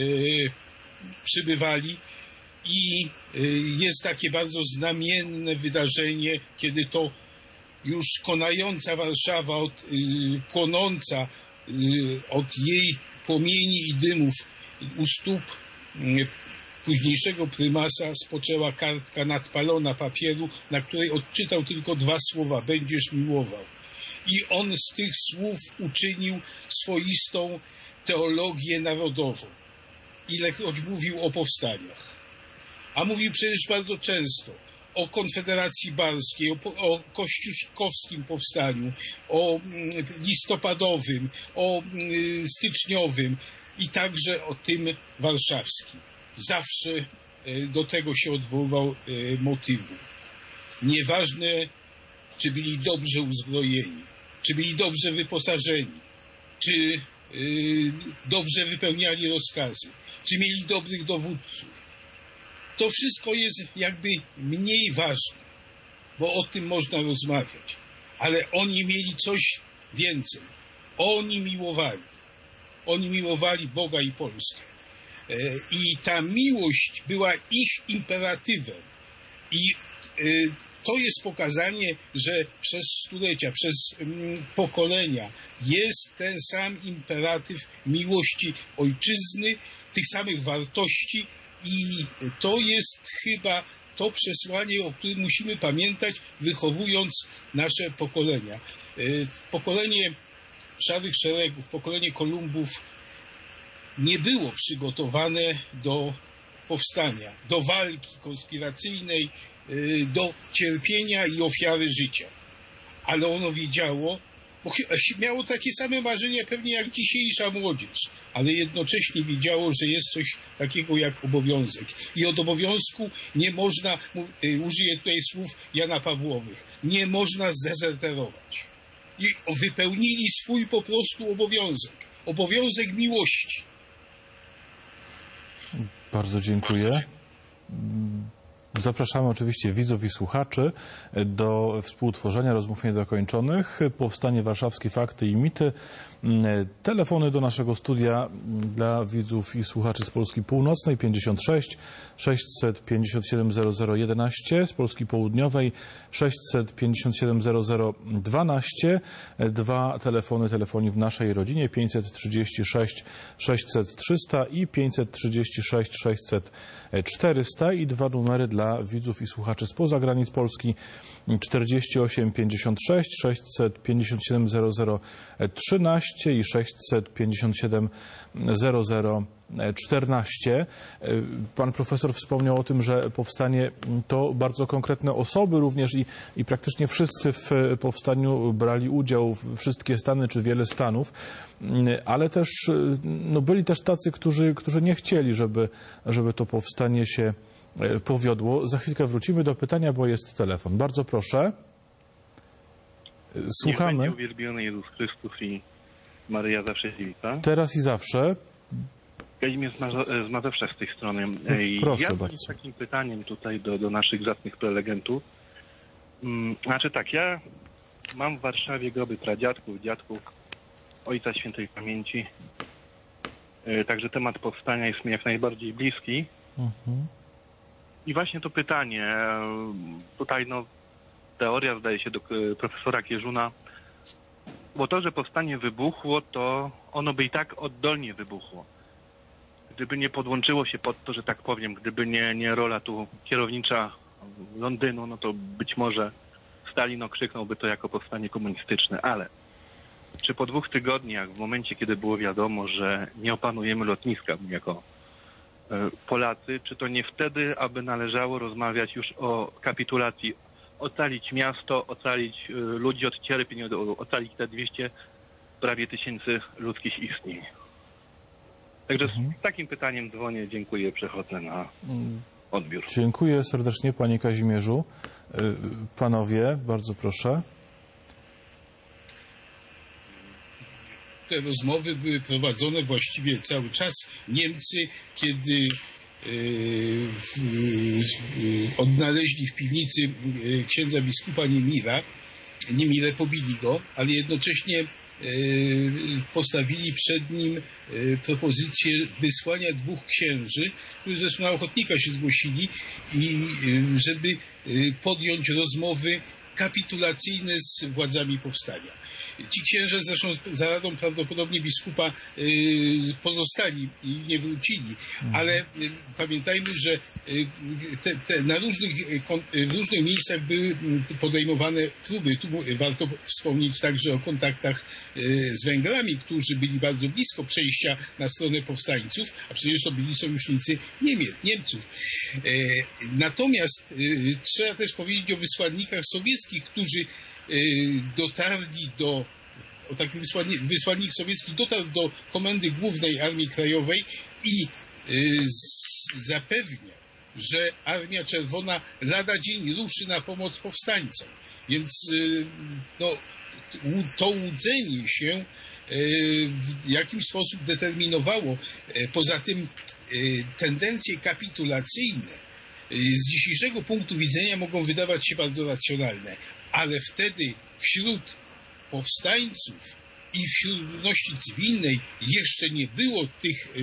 przybywali i jest takie bardzo znamienne wydarzenie, kiedy to już konająca Warszawa, od, y, płonąca y, od jej płomieni i dymów u stóp y, późniejszego prymasa spoczęła kartka nadpalona papieru, na której odczytał tylko dwa słowa: będziesz miłował. I on z tych słów uczynił swoistą teologię narodową. Ilekroć mówił o powstaniach. A mówił przecież bardzo często o Konfederacji Barskiej, o, o kościuszkowskim powstaniu, o listopadowym, o styczniowym i także o tym warszawskim. Zawsze do tego się odwoływał motywu. Nieważne, czy byli dobrze uzbrojeni, czy byli dobrze wyposażeni, czy dobrze wypełniali rozkazy, czy mieli dobrych dowódców. To wszystko jest jakby mniej ważne, bo o tym można rozmawiać. Ale oni mieli coś więcej. Oni miłowali. Oni miłowali Boga i Polskę. I ta miłość była ich imperatywem. I to jest pokazanie, że przez stulecia, przez pokolenia jest ten sam imperatyw miłości ojczyzny, tych samych wartości. I to jest chyba to przesłanie, o którym musimy pamiętać, wychowując nasze pokolenia. Pokolenie Szarych Szeregów, pokolenie Kolumbów nie było przygotowane do powstania, do walki konspiracyjnej, do cierpienia i ofiary życia. Ale ono wiedziało, bo miało takie same marzenia pewnie jak dzisiejsza młodzież, ale jednocześnie wiedziało, że jest coś takiego jak obowiązek. I od obowiązku nie można, użyję tutaj słów Jana Pawłowych, nie można zdezerterować. I wypełnili swój po prostu obowiązek. Obowiązek miłości. Bardzo dziękuję. Zapraszamy oczywiście widzów i słuchaczy do współtworzenia rozmów niedokończonych. Powstanie Warszawskie, fakty i mity. Telefony do naszego studia dla widzów i słuchaczy z Polski Północnej pięćdziesiąt sześć sześćset pięćdziesiąt siedem zero zero jedenaście, z Polski Południowej sześćset pięćdziesiąt siedem zero zero dwanaście. Dwa telefony telefonii w naszej rodzinie pięćset trzydzieści sześć sześćset trzysta i pięćset trzydzieści sześć sześćset czterysta i dwa numery dla dla widzów i słuchaczy spoza granic Polski czterdzieści osiem pięćdziesiąt sześć sześćset pięćdziesiąt siedem zero zero trzynaście i sześćset pięćdziesiąt siedem zero zero czternaście. Pan profesor wspomniał o tym, że powstanie to bardzo konkretne osoby również i, i praktycznie wszyscy w powstaniu brali udział, wszystkie stany czy wiele stanów, ale też no, byli też tacy, którzy, którzy nie chcieli, żeby, żeby to powstanie się powiodło. Za chwilkę wrócimy do pytania, bo jest telefon. Bardzo proszę. Słuchamy. Niech będzie uwielbiony Jezus Chrystus i Maryja zawsze dziewica. Teraz i zawsze. Kazimierz z Mazowsza z tej strony. Proszę ja bardzo. z takim pytaniem tutaj do, do naszych zacnych prelegentów. Znaczy tak, ja mam w Warszawie groby pradziadków, dziadków, Ojca Świętej Pamięci. Także temat powstania jest mi jak najbardziej bliski. Mhm. I właśnie to pytanie, tutaj no teoria zdaje się do profesora Kierzuna, bo to, że powstanie wybuchło, to ono by i tak oddolnie wybuchło. Gdyby nie podłączyło się pod to, że tak powiem, gdyby nie, nie rola tu kierownicza Londynu, no to być może Stalin okrzyknąłby to jako powstanie komunistyczne. Ale czy po dwóch tygodniach, w momencie, kiedy było wiadomo, że nie opanujemy lotniska jako Polacy, czy to nie wtedy, aby należało rozmawiać już o kapitulacji, ocalić miasto, ocalić ludzi od cierpień, ocalić te dwieście prawie tysięcy ludzkich istnień? Także mhm. z takim pytaniem dzwonię, dziękuję, przechodzę na odbiór. Dziękuję serdecznie, panie Kazimierzu. Panowie, bardzo proszę. Te rozmowy były prowadzone właściwie cały czas. Niemcy, kiedy yy, yy, odnaleźli w piwnicy yy, księdza biskupa Niemira, Niemirę pobili go, ale jednocześnie postawili przed nim propozycję wysłania dwóch księży, którzy zresztą na ochotnika się zgłosili, i żeby podjąć rozmowy kapitulacyjne z władzami powstania. Ci księże zresztą za radą prawdopodobnie biskupa pozostali i nie wrócili, ale pamiętajmy, że te, te na różnych, w różnych miejscach były podejmowane próby. Tu warto wspomnieć także o kontaktach z Węgrami, którzy byli bardzo blisko przejścia na stronę powstańców, a przecież to byli sojusznicy Niemiec, Niemców. Natomiast trzeba też powiedzieć o wysłannikach sowieckich, którzy dotarli do, o taki wysłannik, wysłannik sowiecki dotarł do Komendy Głównej Armii Krajowej i y, z, zapewnia, że Armia Czerwona lada dzień ruszy na pomoc powstańcom. Więc y, no, to łudzenie się y, w jakiś sposób determinowało. Poza tym y, tendencje kapitulacyjne z dzisiejszego punktu widzenia mogą wydawać się bardzo racjonalne, ale wtedy wśród powstańców i wśród ludności cywilnej jeszcze nie było tych y,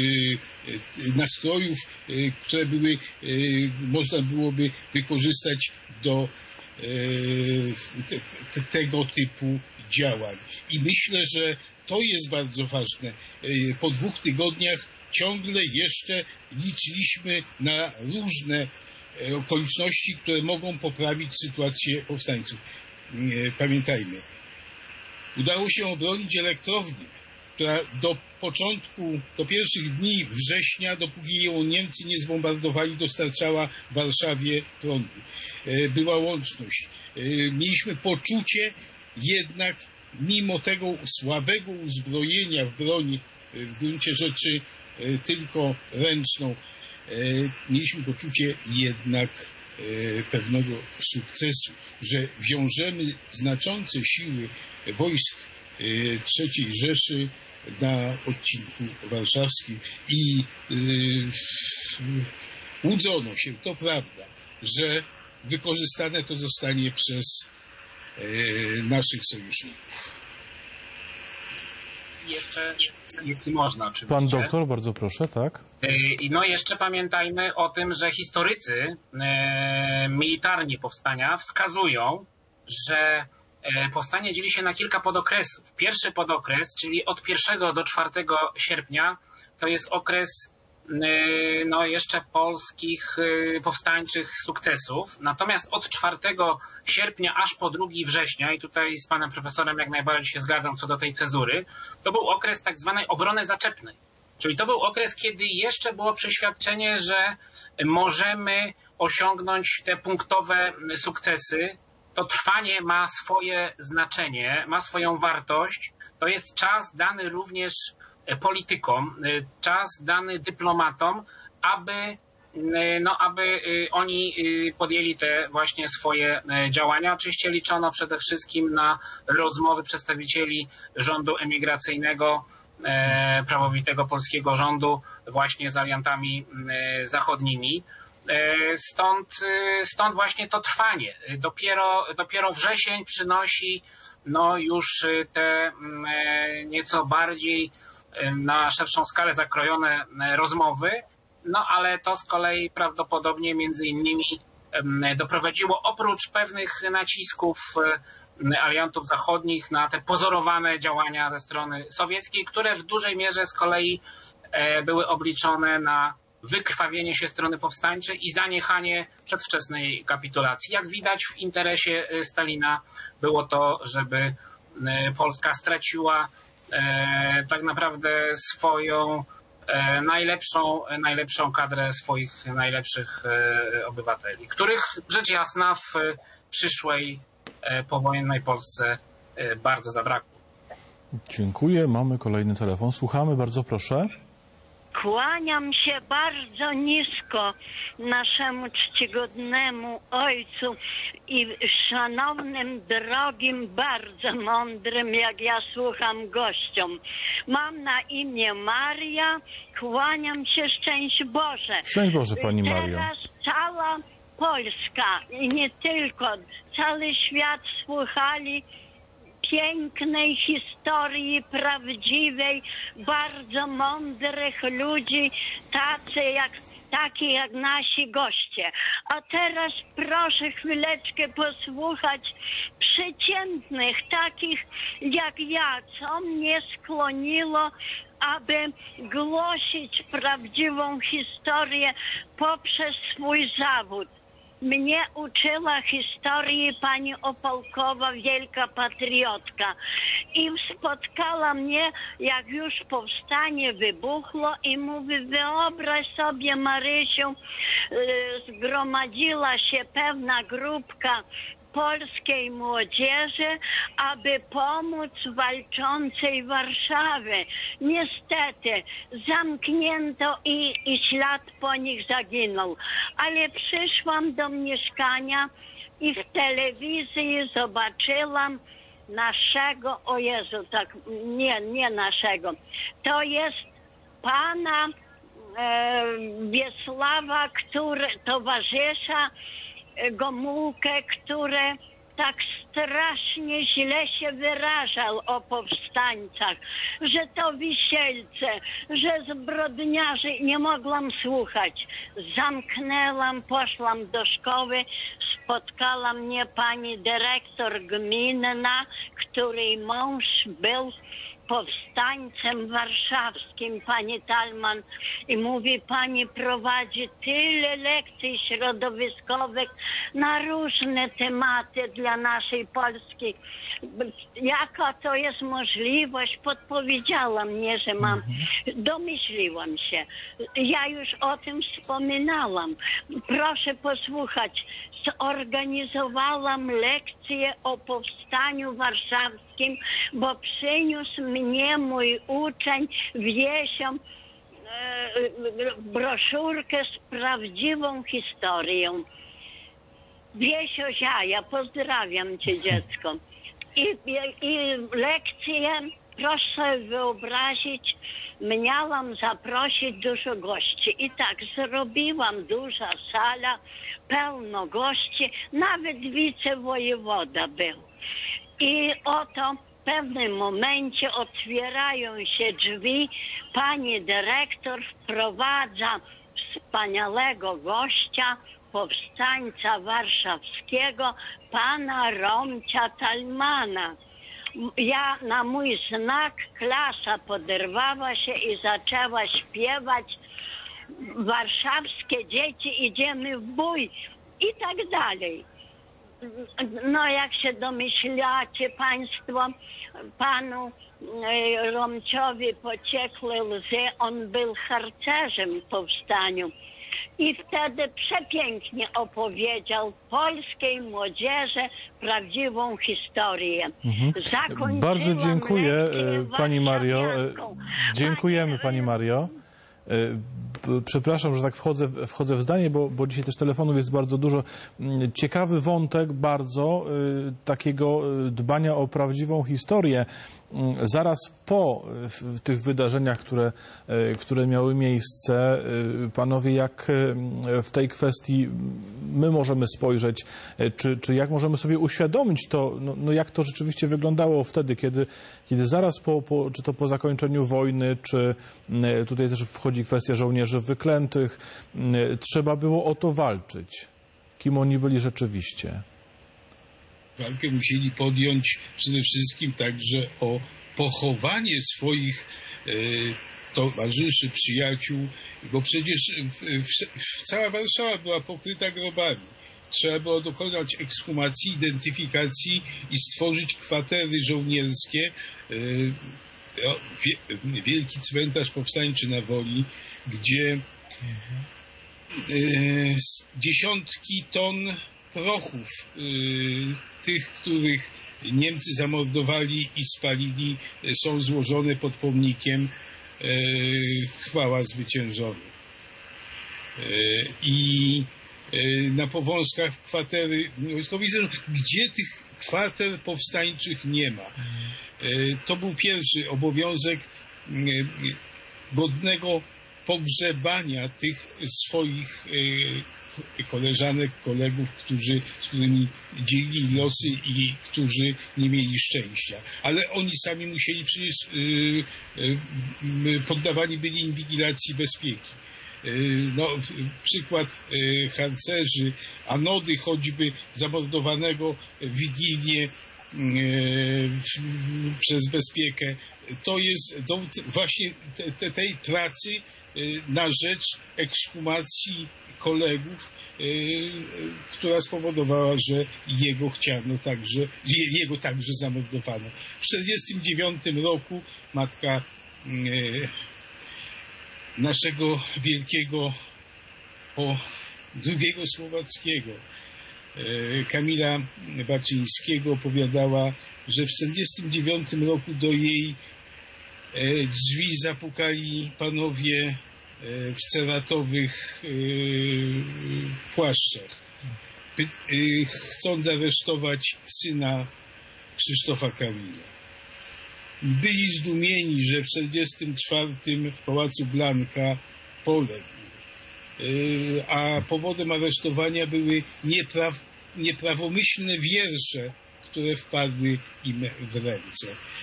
y, nastrojów, y, które były, y, można byłoby wykorzystać do y, te, te, tego typu działań. I myślę, że to jest bardzo ważne. Y, po dwóch tygodniach ciągle jeszcze liczyliśmy na różne okoliczności, które mogą poprawić sytuację powstańców. Pamiętajmy, udało się obronić elektrownię, która do początku, do pierwszych dni września, dopóki ją Niemcy nie zbombardowali, dostarczała Warszawie prądu. Była łączność. Mieliśmy poczucie jednak, mimo tego słabego uzbrojenia w broń, w gruncie rzeczy tylko ręczną, mieliśmy poczucie jednak pewnego sukcesu, że wiążemy znaczące siły wojsk trzeciej Rzeszy na odcinku warszawskim i łudzono się, to prawda, że wykorzystane to zostanie przez naszych sojuszników. Jeszcze, jeśli można, oczywiście. Pan doktor, bardzo proszę, tak? I no jeszcze pamiętajmy o tym, że historycy e, militarni powstania wskazują, że e, powstanie dzieli się na kilka podokresów. Pierwszy podokres, czyli od pierwszego do czwartego sierpnia, to jest okres no jeszcze polskich powstańczych sukcesów. Natomiast od czwartego sierpnia aż po drugiego września, i tutaj z panem profesorem jak najbardziej się zgadzam co do tej cezury, to był okres tak zwanej obrony zaczepnej. Czyli to był okres, kiedy jeszcze było przeświadczenie, że możemy osiągnąć te punktowe sukcesy. To trwanie ma swoje znaczenie, ma swoją wartość. To jest czas dany również politykom, czas dany dyplomatom, aby, no, aby oni podjęli te właśnie swoje działania. Oczywiście liczono przede wszystkim na rozmowy przedstawicieli rządu emigracyjnego, prawowitego polskiego rządu właśnie z aliantami zachodnimi. Stąd, stąd właśnie to trwanie. Dopiero, dopiero wrzesień przynosi no już te nieco bardziej na szerszą skalę zakrojone rozmowy, no ale to z kolei prawdopodobnie między innymi doprowadziło oprócz pewnych nacisków aliantów zachodnich na te pozorowane działania ze strony sowieckiej, które w dużej mierze z kolei były obliczone na wykrwawienie się strony powstańczej i zaniechanie przedwczesnej kapitulacji. Jak widać, w interesie Stalina było to, żeby Polska straciła tak naprawdę swoją najlepszą, najlepszą kadrę swoich najlepszych obywateli, których rzecz jasna w przyszłej powojennej Polsce bardzo zabrakło. Dziękuję. Mamy kolejny telefon. Słuchamy, bardzo proszę. Kłaniam się bardzo nisko naszemu czcigodnemu ojcu i szanownym, drogim, bardzo mądrym, jak ja słucham, gościom. Mam na imię Maria, kłaniam się, szczęść Boże. Szczęść Boże, pani Mario. Teraz cała Polska i nie tylko, cały świat słuchali pięknej historii, prawdziwej, bardzo mądrych ludzi, tacy jak, taki jak nasi goście. A teraz proszę chwileczkę posłuchać przeciętnych, takich jak ja, co mnie skłoniło, aby głosić prawdziwą historię poprzez swój zawód. Mnie uczyła historii pani Opałkowa, wielka patriotka. I spotkała mnie, jak już powstanie wybuchło i mówi, wyobraź sobie, Marysiu, zgromadziła się pewna grupka polskiej młodzieży, aby pomóc walczącej Warszawy. Niestety zamknięto i, i ślad po nich zaginął. Ale przyszłam do mieszkania i w telewizji zobaczyłam naszego, o Jezu, tak, nie, nie naszego. To jest pana e, Wiesława, który, towarzysza Gomułkę, który tak strasznie źle się wyrażał o powstańcach, że to wisielce, że zbrodniarzy. Nie mogłam słuchać. Zamknęłam, poszłam do szkoły, spotkała mnie pani dyrektor gminna, której mąż był powstańcem warszawskim, pani Talman, i mówi, pani prowadzi tyle lekcji środowiskowych na różne tematy dla naszej Polski. Jaka to jest możliwość? Podpowiedziała mnie, że mam. Domyśliłam się. Ja już o tym wspominałam. Proszę posłuchać. Zorganizowałam lekcję o powstaniu warszawskim, bo przyniósł mnie mój uczeń Wiesio e, broszurkę z prawdziwą historią. Wiesio Ziaja, pozdrawiam cię, dziecko. I, i, i lekcję, proszę wyobrazić, miałam zaprosić dużo gości. I tak zrobiłam, duża sala, pełno gości, nawet wicewojewoda był. I oto w pewnym momencie otwierają się drzwi, pani dyrektor wprowadza wspaniałego gościa, powstańca warszawskiego, pana Romcia Talmana. Ja na mój znak klasa poderwała się i zaczęła śpiewać warszawskie dzieci idziemy w bój i tak dalej. No jak się domyślacie państwo, panu e, Romciowi pociekły łzy, on był harcerzem w powstaniu. I wtedy przepięknie opowiedział polskiej młodzieży prawdziwą historię. Mhm. Bardzo dziękuję pani Mario. Dziękujemy pani Mario. Przepraszam, że tak wchodzę, wchodzę w zdanie, bo, bo dzisiaj też telefonów jest bardzo dużo. Ciekawy wątek bardzo y, takiego dbania o prawdziwą historię. Zaraz po w, tych wydarzeniach, które, y, które miały miejsce, y, panowie, jak w tej kwestii my możemy spojrzeć, y, czy, czy jak możemy sobie uświadomić to, no, no jak to rzeczywiście wyglądało wtedy, kiedy, kiedy zaraz po, po, czy to po zakończeniu wojny, czy y, tutaj też wchodzi kwestia żołnierzy wyklętych, y, trzeba było o to walczyć. Kim oni byli rzeczywiście? Walkę musieli podjąć przede wszystkim także o pochowanie swoich e, towarzyszy, przyjaciół, bo przecież w, w, w cała Warszawa była pokryta grobami. Trzeba było dokonać ekshumacji, identyfikacji i stworzyć kwatery żołnierskie. E, wie, wielki cmentarz powstańczy na Woli, gdzie e, dziesiątki ton prochów y, tych, których Niemcy zamordowali i spalili, y, są złożone pod pomnikiem y, chwała zwyciężonych. Y, I y, na Powązkach kwatery wojskowe, gdzie tych kwater powstańczych nie ma. Y, to był pierwszy obowiązek y, godnego pogrzebania tych swoich y, koleżanek, kolegów, którzy, z którymi dzielili losy i którzy nie mieli szczęścia. Ale oni sami musieli przecież, yy, yy, poddawani byli inwigilacji bezpieki. Yy, no, przykład yy, harcerzy, Anody choćby zamordowanego w Wigilię yy, przez bezpiekę. To jest dowód właśnie te, te, tej pracy yy, na rzecz ekshumacji kolegów, yy, która spowodowała, że jego chciano także, jego także zamordowano. W tysiąc dziewięćset czterdziestym dziewiątym roku matka yy, naszego wielkiego o, drugiego Słowackiego, yy, Kamila Baczyńskiego, opowiadała, że w tysiąc dziewięćset czterdziestym dziewiątym roku do jej yy, drzwi zapukali panowie w ceratowych yy, płaszczach, Py, yy, chcąc aresztować syna Krzysztofa Kamila. Byli zdumieni, że w tysiąc dziewięćset czterdziestym czwartym w Pałacu Blanka poległ, yy, a powodem aresztowania były niepraw, nieprawomyślne wiersze, które wpadły im w ręce.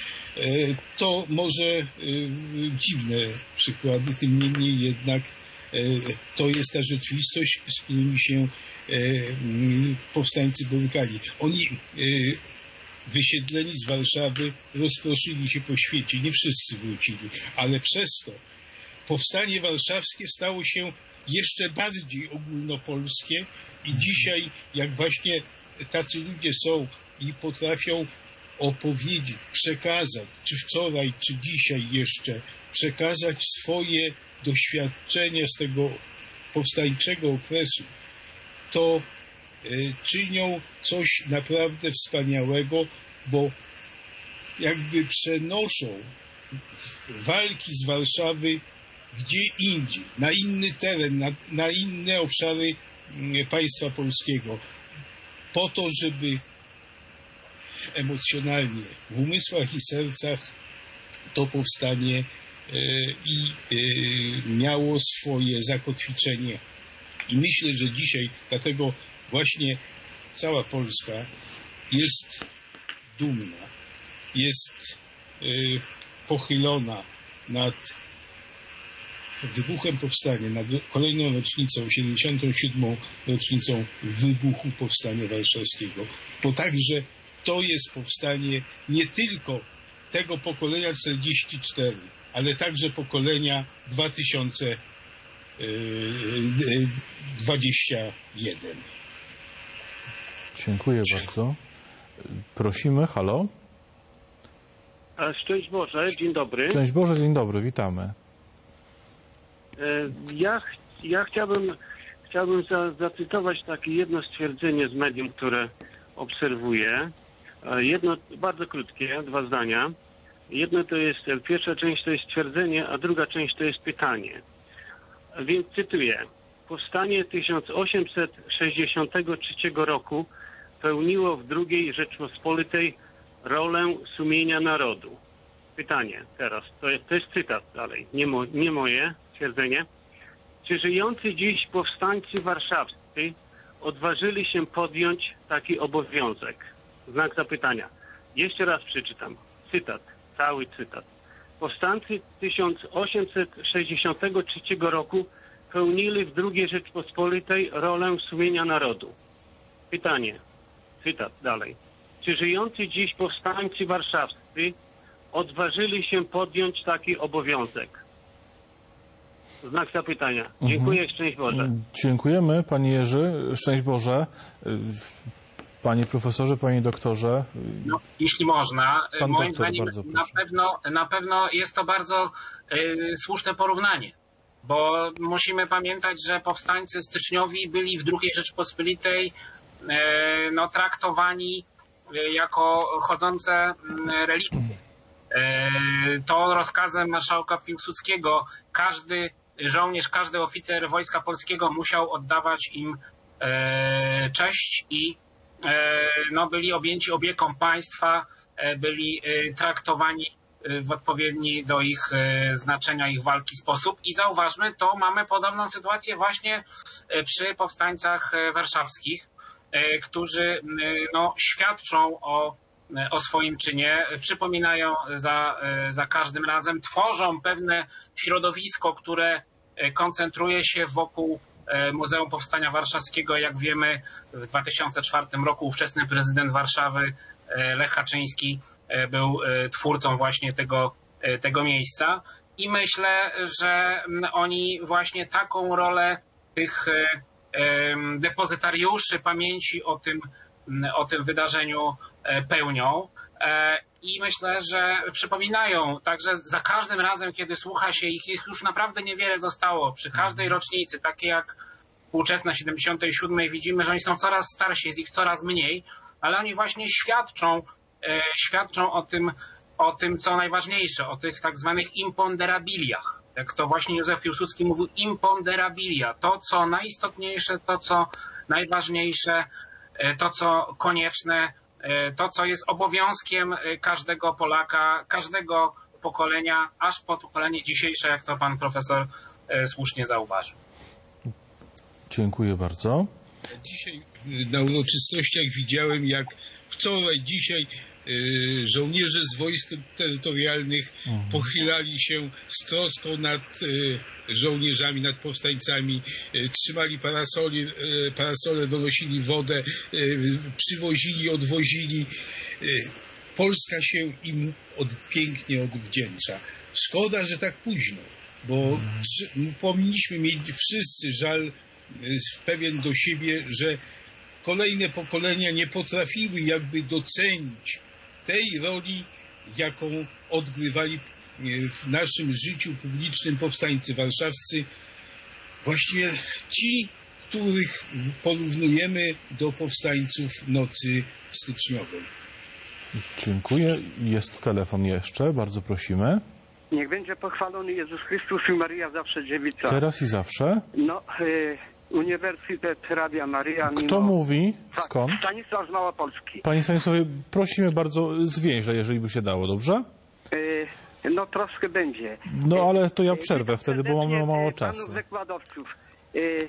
To może dziwne przykłady, tym niemniej jednak to jest ta rzeczywistość, z którymi się powstańcy borykali. Oni wysiedleni z Warszawy rozproszyli się po świecie, nie wszyscy wrócili, ale przez to powstanie warszawskie stało się jeszcze bardziej ogólnopolskie i dzisiaj, jak właśnie tacy ludzie są i potrafią opowiedzieć, przekazać, czy wczoraj, czy dzisiaj jeszcze, przekazać swoje doświadczenia z tego powstańczego okresu, to y, czynią coś naprawdę wspaniałego, bo jakby przenoszą walki z Warszawy gdzie indziej, na inny teren, na, na inne obszary y, państwa polskiego, po to, żeby emocjonalnie w umysłach i sercach to powstanie e, i e, miało swoje zakotwiczenie. I myślę, że dzisiaj dlatego właśnie cała Polska jest dumna, jest e, pochylona nad wybuchem powstania, nad kolejną rocznicą, siedemdziesiątą siódmą rocznicą wybuchu Powstania Warszawskiego, bo także to jest powstanie nie tylko tego pokolenia czterdzieści cztery, ale także pokolenia dwa tysiące dwadzieścia jeden. Dziękuję bardzo. Prosimy, halo. Szczęść Boże, dzień dobry. Szczęść Boże, dzień dobry, witamy. Ja, ja chciałbym, chciałbym za, zacytować takie jedno stwierdzenie z medium, które obserwuję. Jedno bardzo krótkie, dwa zdania. Jedno to jest, pierwsza część to jest stwierdzenie, a druga część to jest pytanie. Więc cytuję. Powstanie tysiąc osiemset sześćdziesiątego trzeciego roku pełniło w drugiej Rzeczpospolitej rolę sumienia narodu. Pytanie teraz, to jest, to jest cytat dalej, nie, mo, nie moje stwierdzenie. Czy żyjący dziś powstańcy warszawscy odważyli się podjąć taki obowiązek? Znak zapytania. Jeszcze raz przeczytam. Cytat, cały cytat. Powstańcy tysiąc osiemset sześćdziesiątego trzeciego roku pełnili w drugiej Rzeczpospolitej rolę sumienia narodu. Pytanie, cytat dalej. Czy żyjący dziś powstańcy warszawscy odważyli się podjąć taki obowiązek? Znak zapytania. Dziękuję, mhm. Szczęść Boże. Dziękujemy, Panie Jerzy. Szczęść Boże. Panie profesorze, panie doktorze. No, jeśli można, Pan moim doktor, zdaniem bardzo na pewno, na pewno jest to bardzo y, słuszne porównanie, bo musimy pamiętać, że powstańcy styczniowi byli w drugiej Rzeczpospolitej y, no, traktowani y, jako chodzące y, relikwie. Y, to rozkazem marszałka Piłsudskiego każdy żołnierz, każdy oficer Wojska Polskiego musiał oddawać im y, cześć i no, byli objęci opieką państwa, byli traktowani w odpowiedni do ich znaczenia, ich walki sposób. I zauważmy, to mamy podobną sytuację właśnie przy powstańcach warszawskich, którzy no, świadczą o, o swoim czynie, przypominają za, za każdym razem, tworzą pewne środowisko, które koncentruje się wokół Muzeum Powstania Warszawskiego. Jak wiemy, w dwa tysiące czwartym roku ówczesny prezydent Warszawy Lech Kaczyński był twórcą właśnie tego, tego miejsca i myślę, że oni właśnie taką rolę tych depozytariuszy pamięci o tym, o tym wydarzeniu pełnią. I myślę, że przypominają, także za każdym razem, kiedy słucha się ich, ich już naprawdę niewiele zostało. Przy każdej rocznicy, takie jak współczesna siedemdziesiątej siódmej, widzimy, że oni są coraz starsi, jest ich coraz mniej, ale oni właśnie świadczą, e, świadczą o tym, o tym, co najważniejsze, o tych tak zwanych imponderabiliach. Jak to właśnie Józef Piłsudski mówił, imponderabilia. To, co najistotniejsze, to, co najważniejsze, e, to, co konieczne, to, co jest obowiązkiem każdego Polaka, każdego pokolenia, aż po pokolenie dzisiejsze, jak to pan profesor słusznie zauważył. Dziękuję bardzo. Dzisiaj na uroczystościach widziałem, jak wczoraj, dzisiaj żołnierze z wojsk terytorialnych mhm. pochylali się z troską nad żołnierzami, nad powstańcami, trzymali parasoli, parasole, donosili wodę, przywozili, odwozili. Polska się im od, pięknie odwdzięcza. Szkoda, że tak późno, bo mhm. powinniśmy mieć wszyscy żal pewien do siebie, że kolejne pokolenia nie potrafiły jakby docenić tej roli, jaką odgrywali w naszym życiu publicznym powstańcy warszawscy. Właściwie ci, których porównujemy do powstańców nocy styczniowej. Dziękuję. Jest telefon jeszcze. Bardzo prosimy. Niech będzie pochwalony Jezus Chrystus i Maryja zawsze dziewica. Teraz i zawsze. No, y Uniwersytet Radia Maryja. Kto mimo... mówi? Skąd? Stanisław z Małopolski. Panie Stanisławie, prosimy bardzo zwięźle, jeżeli by się dało, dobrze? Yy, no troszkę będzie. No ale to ja przerwę yy, wtedy, bo mamy mało czasu. Panów wykładowców. Yy,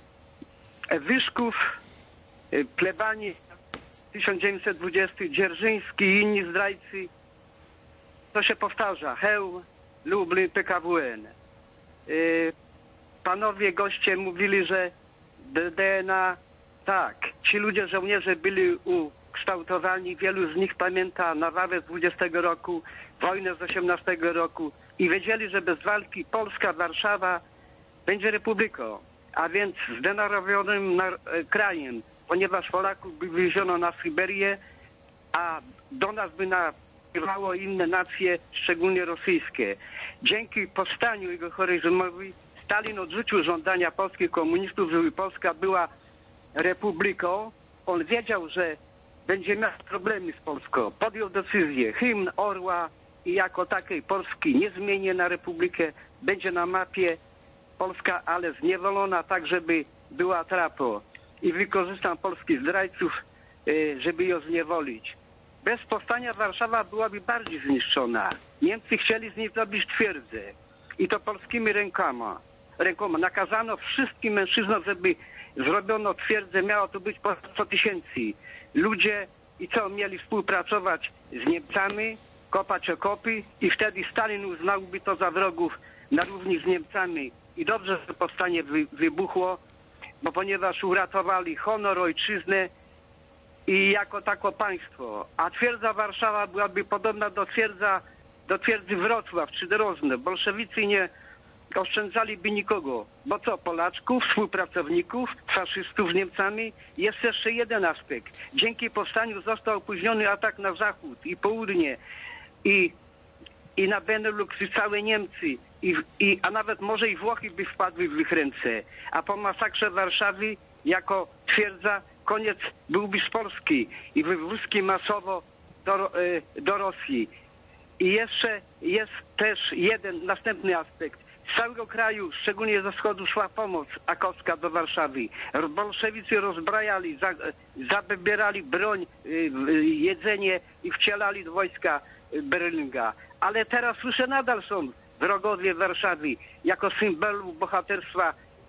Wyszków, yy, plebani tysiąc dziewięćset dwudziesty, Dzierżyński i inni zdrajcy. To się powtarza. Chełm, Lublin, P K W N. Yy, Panowie goście mówili, że D N A, tak, ci ludzie, żołnierze byli ukształtowani, wielu z nich pamięta nawałę z dwudziestego roku, wojnę z osiemnastego roku i wiedzieli, że bez walki Polska, Warszawa będzie republiką, a więc zdenerwowanym krajem, ponieważ Polaków by wywieziono na Syberię, a do nas by napływało inne nacje, szczególnie rosyjskie. Dzięki powstaniu jego reżimowi Stalin odrzucił żądania polskich komunistów, żeby Polska była republiką. On wiedział, że będzie miał problemy z Polską. Podjął decyzję. Hymn Orła i jako takiej Polski nie zmienię na republikę. Będzie na mapie Polska, ale zniewolona tak, żeby była trapo. I wykorzystam polskich zdrajców, żeby ją zniewolić. Bez powstania Warszawa byłaby bardziej zniszczona. Niemcy chcieli z niej zrobić twierdzę. I to polskimi rękoma. rękoma. Nakazano wszystkim mężczyznom, żeby zrobiono twierdzę. Miało to być po sto tysięcy. Ludzie i co, mieli współpracować z Niemcami, kopać okopy i wtedy Stalin uznałby to za wrogów na równi z Niemcami. I dobrze, że powstanie wy, wybuchło, bo ponieważ uratowali honor, ojczyznę i jako tako państwo. A twierdza Warszawa byłaby podobna do, twierdza, do twierdzy Wrocław czy Drozny. Bolszewicy nie oszczędzaliby nikogo. Bo co, Polaczków, współpracowników, faszystów z Niemcami? Jest jeszcze jeden aspekt. Dzięki powstaniu został opóźniony atak na zachód i południe i, i na Benelux i całe Niemcy. I, i, a nawet może i Włochy by wpadły w ich ręce. A po masakrze Warszawy jako twierdza koniec byłby z Polski i wywózki masowo do, do Rosji. I jeszcze jest też jeden następny aspekt. Z całego kraju, szczególnie ze wschodu, szła pomoc akowska do Warszawy. Bolszewicy rozbrajali, za, zabierali broń, jedzenie i wcielali do wojska Berlinga. Ale teraz słyszę, nadal są wrogowie Warszawy jako symbolu bohaterstwa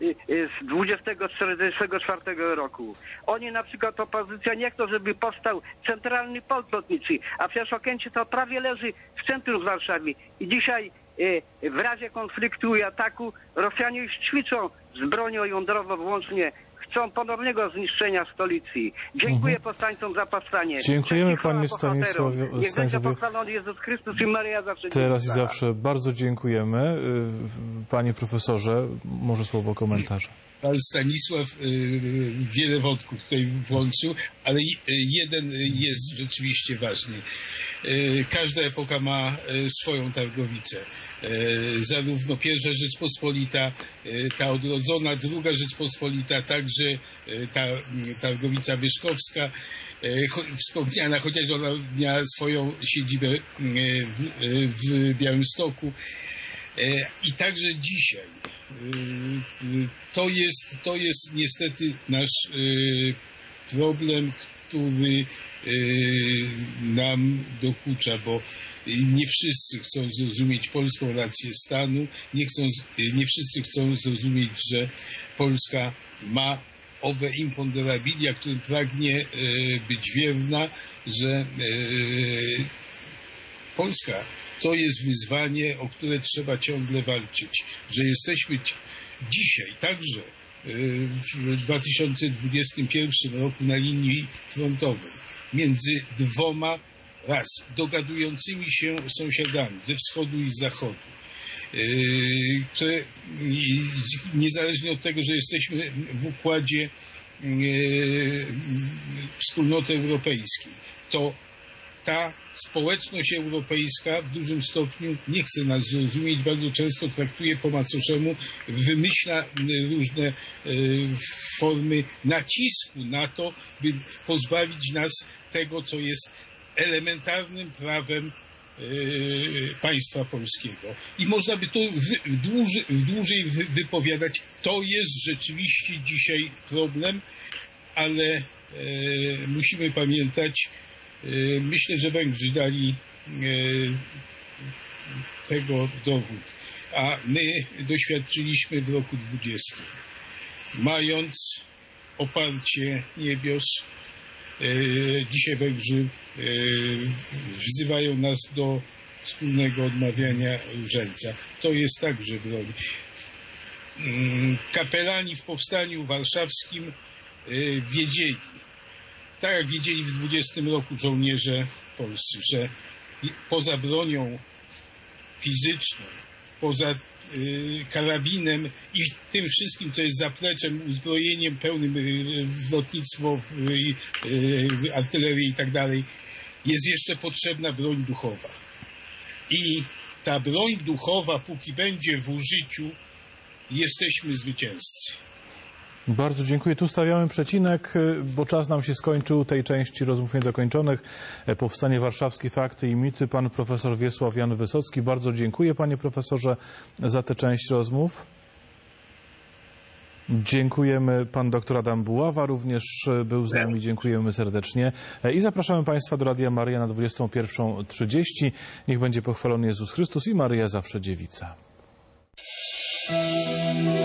z dwudziestego czterdziestego czwartego roku. Oni na przykład opozycja nie chcą, żeby powstał centralny port lotniczy, a przecież Okęcie to prawie leży w centrum Warszawy. I dzisiaj w razie konfliktu i ataku Rosjanie już ćwiczą z bronią jądrową włącznie. Chcą ponownego zniszczenia stolicy. Dziękuję mhm. powstańcom za powstanie. Dziękujemy panie Stanisławie. Niech będzie pochwalony Jezus Chrystus i Maryja zawsze. Teraz i zawsze bardzo dziękujemy. Panie profesorze, może słowo komentarza. Pan Stanisław wiele wątków tutaj włączył, ale jeden jest rzeczywiście ważny. Każda epoka ma swoją targowicę. Zarówno pierwsza Rzeczpospolita, ta odrodzona, druga Rzeczpospolita, także ta targowica Byszkowska, wspomniana, chociaż ona miała swoją siedzibę w Białymstoku. I także dzisiaj. To jest, to jest niestety nasz problem, który nam dokucza, bo nie wszyscy chcą zrozumieć polską rację stanu, nie, chcą, nie wszyscy chcą zrozumieć, że Polska ma owe imponderabilia, którym pragnie być wierna, że Polska to jest wyzwanie, o które trzeba ciągle walczyć, że jesteśmy dzisiaj także w dwa tysiące dwudziestym pierwszym roku na linii frontowej między dwoma raz dogadującymi się sąsiadami ze wschodu i z zachodu, które niezależnie od tego, że jesteśmy w układzie wspólnoty europejskiej, to ta społeczność europejska w dużym stopniu nie chce nas zrozumieć, bardzo często traktuje po macoszemu, wymyśla różne formy nacisku na to, by pozbawić nas tego, co jest elementarnym prawem państwa polskiego. I można by to w, dłużej, w dłużej wypowiadać. To jest rzeczywiście dzisiaj problem, ale musimy pamiętać, myślę, że Węgrzy dali tego dowód, a my doświadczyliśmy w roku dwudziestym. Mając oparcie niebios, dzisiaj Węgrzy wzywają nas do wspólnego odmawiania różańca. To jest także broń. Kapelani w powstaniu warszawskim wiedzieli, tak jak wiedzieli w dwudziestym roku żołnierze polscy, że poza bronią fizyczną poza karabinem i tym wszystkim, co jest zapleczem, uzbrojeniem pełnym w lotnictwo, w, w artylerię i tak dalej, jest jeszcze potrzebna broń duchowa. I ta broń duchowa, póki będzie w użyciu, jesteśmy zwycięzcy. Bardzo dziękuję. Tu stawiamy przecinek, bo czas nam się skończył tej części rozmów niedokończonych. Powstanie Warszawskie, fakty i mity. Pan profesor Wiesław Jan Wysocki. Bardzo dziękuję, panie profesorze, za tę część rozmów. Dziękujemy. Pan doktor Adam Buława również był z nami. Dziękujemy serdecznie. I zapraszamy państwa do Radia Maryja na dwudziestą pierwszą trzydzieści. Niech będzie pochwalony Jezus Chrystus i Maryja zawsze dziewica.